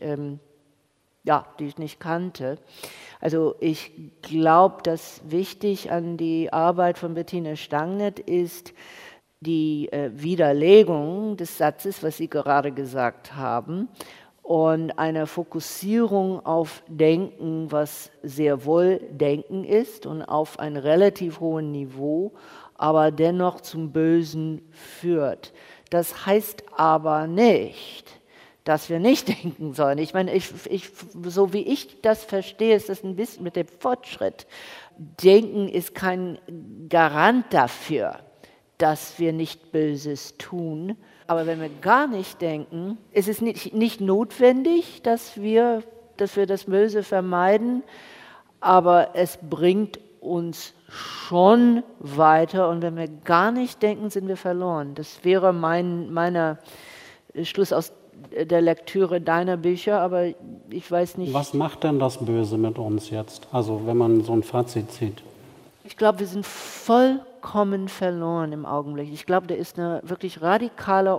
nicht kannte. Also ich glaube, dass wichtig an die Arbeit von Bettine Stangnet ist, die Widerlegung des Satzes, was Sie gerade gesagt haben, und eine Fokussierung auf Denken, was sehr wohl Denken ist und auf ein relativ hohes Niveau, aber dennoch zum Bösen führt. Das heißt aber nicht, dass wir nicht denken sollen. Ich meine, so wie ich das verstehe, ist das ein bisschen mit dem Fortschritt. Denken ist kein Garant dafür, dass wir nicht Böses tun. Aber wenn wir gar nicht denken, ist es nicht notwendig, dass wir das Böse vermeiden, aber es bringt uns schon weiter und wenn wir gar nicht denken, sind wir verloren. Das wäre mein Schluss aus der Lektüre deiner Bücher, aber ich weiß nicht. Was macht denn das Böse mit uns jetzt, also wenn man so ein Fazit zieht? Ich glaube, wir sind vollkommen verloren im Augenblick. Ich glaube, da ist eine wirklich radikale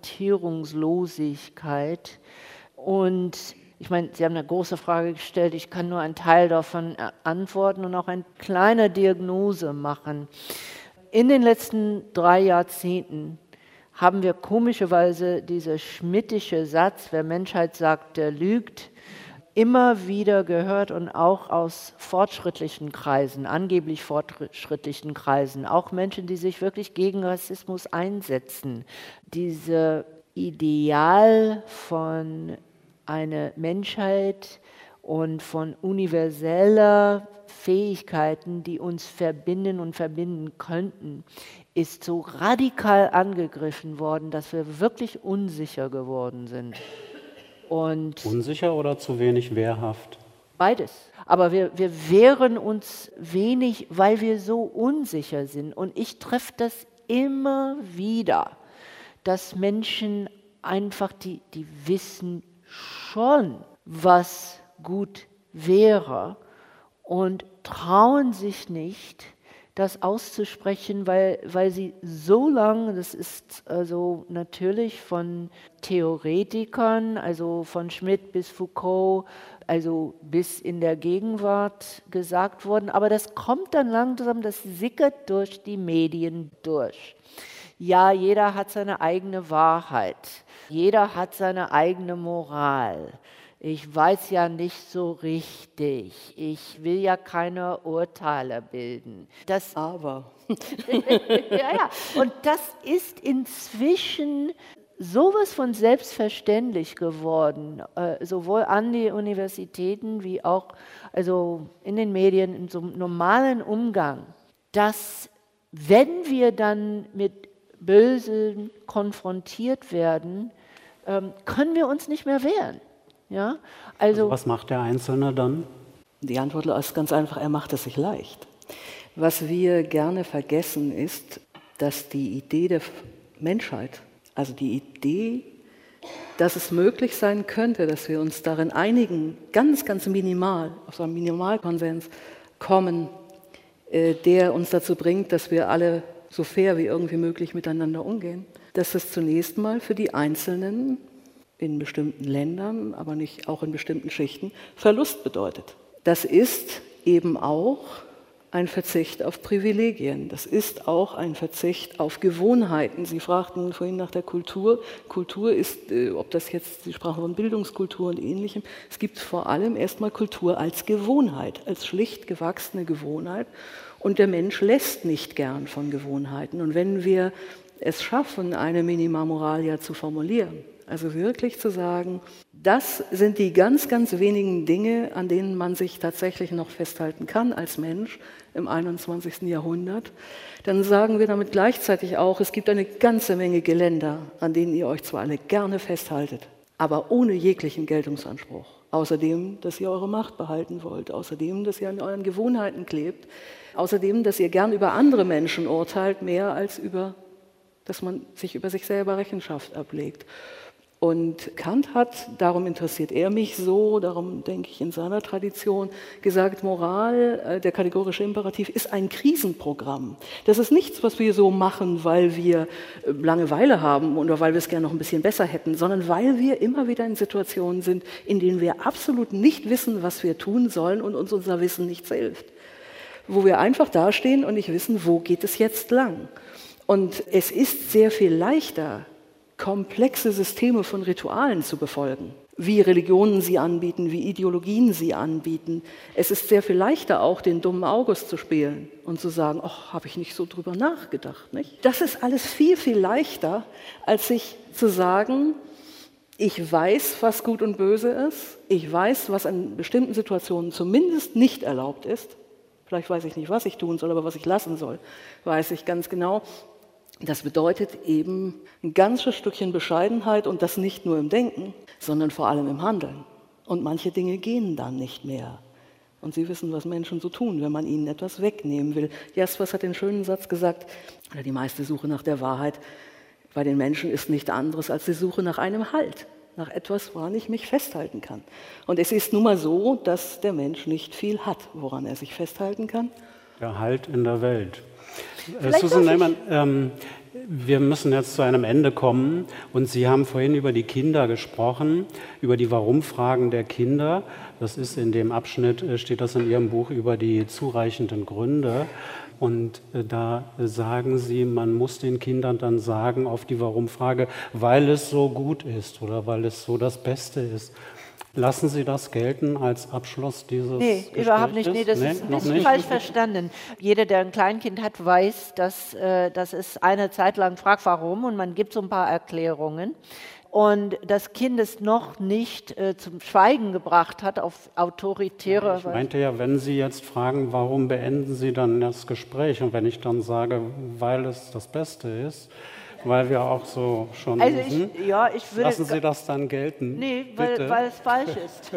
Orientierungslosigkeit. Und ich meine, Sie haben eine große Frage gestellt. Ich kann nur einen Teil davon antworten und auch eine kleine Diagnose machen. In den letzten 3 Jahrzehnten haben wir komischerweise dieser schmittische Satz, wer Menschheit sagt, der lügt, immer wieder gehört und auch aus fortschrittlichen Kreisen, angeblich fortschrittlichen Kreisen, auch Menschen, die sich wirklich gegen Rassismus einsetzen. Diese Ideal von einer Menschheit und von universeller Fähigkeiten, die uns verbinden und verbinden könnten, ist so radikal angegriffen worden, dass wir wirklich unsicher geworden sind. Und unsicher oder zu wenig wehrhaft? Beides. Aber wir wehren uns wenig, weil wir so unsicher sind. Und ich treffe das immer wieder, dass Menschen einfach, die wissen schon, was gut wäre und trauen sich nicht, das auszusprechen, weil sie so lange, das ist also natürlich von Theoretikern, also von Schmidt bis Foucault, also bis in der Gegenwart gesagt worden, aber das kommt dann langsam, das sickert durch die Medien durch. Ja, jeder hat seine eigene Wahrheit, jeder hat seine eigene Moral. ich weiß ja nicht so richtig, ich will ja keine Urteile bilden. Aber. Ja. Und das ist inzwischen sowas von selbstverständlich geworden, sowohl an die Universitäten wie auch also in den Medien, in so einem normalen Umgang, dass wenn wir dann mit Bösen konfrontiert werden, können wir uns nicht mehr wehren. Ja? Also was macht der Einzelne dann? Die Antwort ist ganz einfach, er macht es sich leicht. Was wir gerne vergessen ist, dass die Idee der Menschheit, also die Idee, dass es möglich sein könnte, dass wir uns darin einigen, ganz, ganz minimal, auf so einen Minimalkonsens kommen, der uns dazu bringt, dass wir alle so fair wie irgendwie möglich miteinander umgehen, dass es zunächst mal für die Einzelnen in bestimmten Ländern, aber nicht auch in bestimmten Schichten, Verlust bedeutet. Das ist eben auch ein Verzicht auf Privilegien. Das ist auch ein Verzicht auf Gewohnheiten. Sie fragten vorhin nach der Kultur. Kultur ist, ob das jetzt, Sie sprachen von Bildungskultur und Ähnlichem, es gibt vor allem erstmal Kultur als Gewohnheit, als schlicht gewachsene Gewohnheit. Und der Mensch lässt nicht gern von Gewohnheiten. Und wenn wir es schaffen, eine Minima Moralia zu formulieren, also wirklich zu sagen, das sind die ganz, ganz wenigen Dinge, an denen man sich tatsächlich noch festhalten kann als Mensch im 21. Jahrhundert, dann sagen wir damit gleichzeitig auch, es gibt eine ganze Menge Geländer, an denen ihr euch zwar alle gerne festhaltet, aber ohne jeglichen Geltungsanspruch. Außerdem, dass ihr eure Macht behalten wollt, außerdem, dass ihr an euren Gewohnheiten klebt, außerdem, dass ihr gern über andere Menschen urteilt, mehr als dass man sich über sich selber Rechenschaft ablegt. Und Kant hat, darum interessiert er mich so, darum denke ich in seiner Tradition, gesagt, Moral, der kategorische Imperativ, ist ein Krisenprogramm. Das ist nichts, was wir so machen, weil wir Langeweile haben oder weil wir es gerne noch ein bisschen besser hätten, sondern weil wir immer wieder in Situationen sind, in denen wir absolut nicht wissen, was wir tun sollen und uns unser Wissen nichts hilft. Wo wir einfach dastehen und nicht wissen, wo geht es jetzt lang. Und es ist sehr viel leichter, komplexe Systeme von Ritualen zu befolgen, wie Religionen sie anbieten, wie Ideologien sie anbieten. Es ist sehr viel leichter auch, den dummen August zu spielen und zu sagen, ach, habe ich nicht so drüber nachgedacht. Nicht? Das ist alles viel, viel leichter, als sich zu sagen, ich weiß, was gut und böse ist, ich weiß, was in bestimmten Situationen zumindest nicht erlaubt ist. Vielleicht weiß ich nicht, was ich tun soll, aber was ich lassen soll, weiß ich ganz genau. Das bedeutet eben ein ganzes Stückchen Bescheidenheit und das nicht nur im Denken, sondern vor allem im Handeln. Und manche Dinge gehen dann nicht mehr. Und Sie wissen, was Menschen so tun, wenn man ihnen etwas wegnehmen will. Jaspers hat den schönen Satz gesagt, die meiste Suche nach der Wahrheit bei den Menschen ist nichts anderes als die Suche nach einem Halt, nach etwas, woran ich mich festhalten kann. Und es ist nun mal so, dass der Mensch nicht viel hat, woran er sich festhalten kann. Der Halt in der Welt. Susan Neyman, wir müssen jetzt zu einem Ende kommen und Sie haben vorhin über die Kinder gesprochen, über die Warum-Fragen der Kinder. Das ist in dem Abschnitt, steht das in Ihrem Buch über die zureichenden Gründe. Und da sagen Sie, man muss den Kindern dann sagen auf die Warum-Frage, weil es so gut ist oder weil es so das Beste ist. Lassen Sie das gelten als Abschluss dieses Gesprächs? Nee, überhaupt nicht. Nee, das ist ein bisschen falsch verstanden. Jeder, der ein Kleinkind hat, weiß, dass es eine Zeit lang fragt, warum, und man gibt so ein paar Erklärungen. Und das Kind es noch nicht zum Schweigen gebracht hat auf autoritäre... Ja, ich meinte ja, wenn Sie jetzt fragen, warum beenden Sie dann das Gespräch? Und wenn ich dann sage, weil es das Beste ist... Weil wir auch so schon wissen. Ich würde... Lassen Sie das dann gelten? Nee, weil es falsch ist.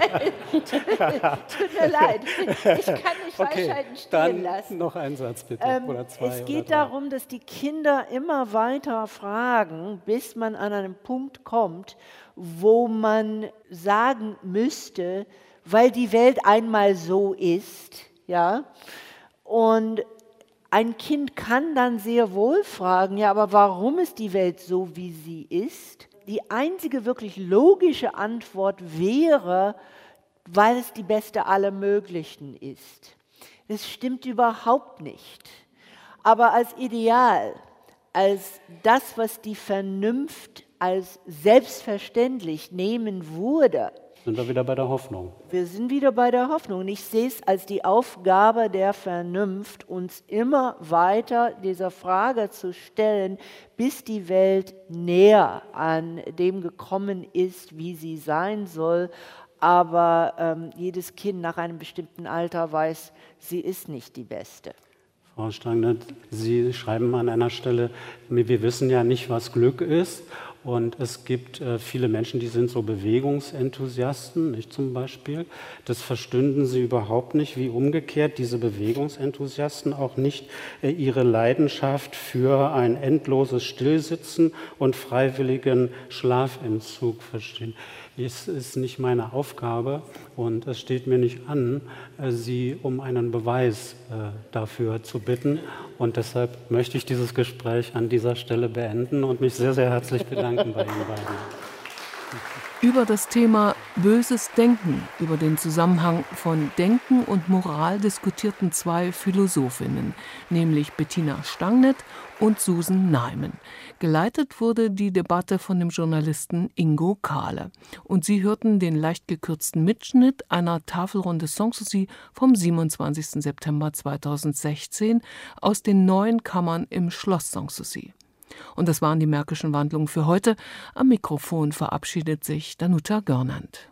Tut mir leid. Ich kann nicht Falschheiten stehen lassen. Dann noch einen Satz bitte, oder zwei. Es geht darum, dass die Kinder immer weiter fragen, bis man an einen Punkt kommt, wo man sagen müsste, weil die Welt einmal so ist, ja, und ein Kind kann dann sehr wohl fragen, ja, aber warum ist die Welt so, wie sie ist? Die einzige wirklich logische Antwort wäre, weil es die beste aller möglichen ist. Das stimmt überhaupt nicht. Aber als Ideal, als das, was die Vernunft als selbstverständlich nehmen würde, Sind wir wieder bei der Hoffnung? Wir sind wieder bei der Hoffnung. Und ich sehe es als die Aufgabe der Vernunft, uns immer weiter dieser Frage zu stellen, bis die Welt näher an dem gekommen ist, wie sie sein soll. Aber jedes Kind nach einem bestimmten Alter weiß, sie ist nicht die Beste. Frau Stangnert, Sie schreiben an einer Stelle, wir wissen ja nicht, was Glück ist. Und es gibt viele Menschen, die sind so Bewegungsenthusiasten, nicht zum Beispiel. Das verstünden sie überhaupt nicht, wie umgekehrt diese Bewegungsenthusiasten auch nicht ihre Leidenschaft für ein endloses Stillsitzen und freiwilligen Schlafentzug verstehen. Es ist nicht meine Aufgabe und es steht mir nicht an, Sie um einen Beweis dafür zu bitten. Und deshalb möchte ich dieses Gespräch an dieser Stelle beenden und mich sehr, sehr herzlich bedanken bei Ihnen beiden. Über das Thema böses Denken, über den Zusammenhang von Denken und Moral diskutierten zwei Philosophinnen, nämlich Bettina Stangnert und Susan Neiman. Geleitet wurde die Debatte von dem Journalisten Ingo Kahle. Und Sie hörten den leicht gekürzten Mitschnitt einer Tafelrunde Sanssouci vom 27. September 2016 aus den Neuen Kammern im Schloss Sanssouci. Und das waren die Märkischen Wandlungen für heute. Am Mikrofon verabschiedet sich Danuta Görnand.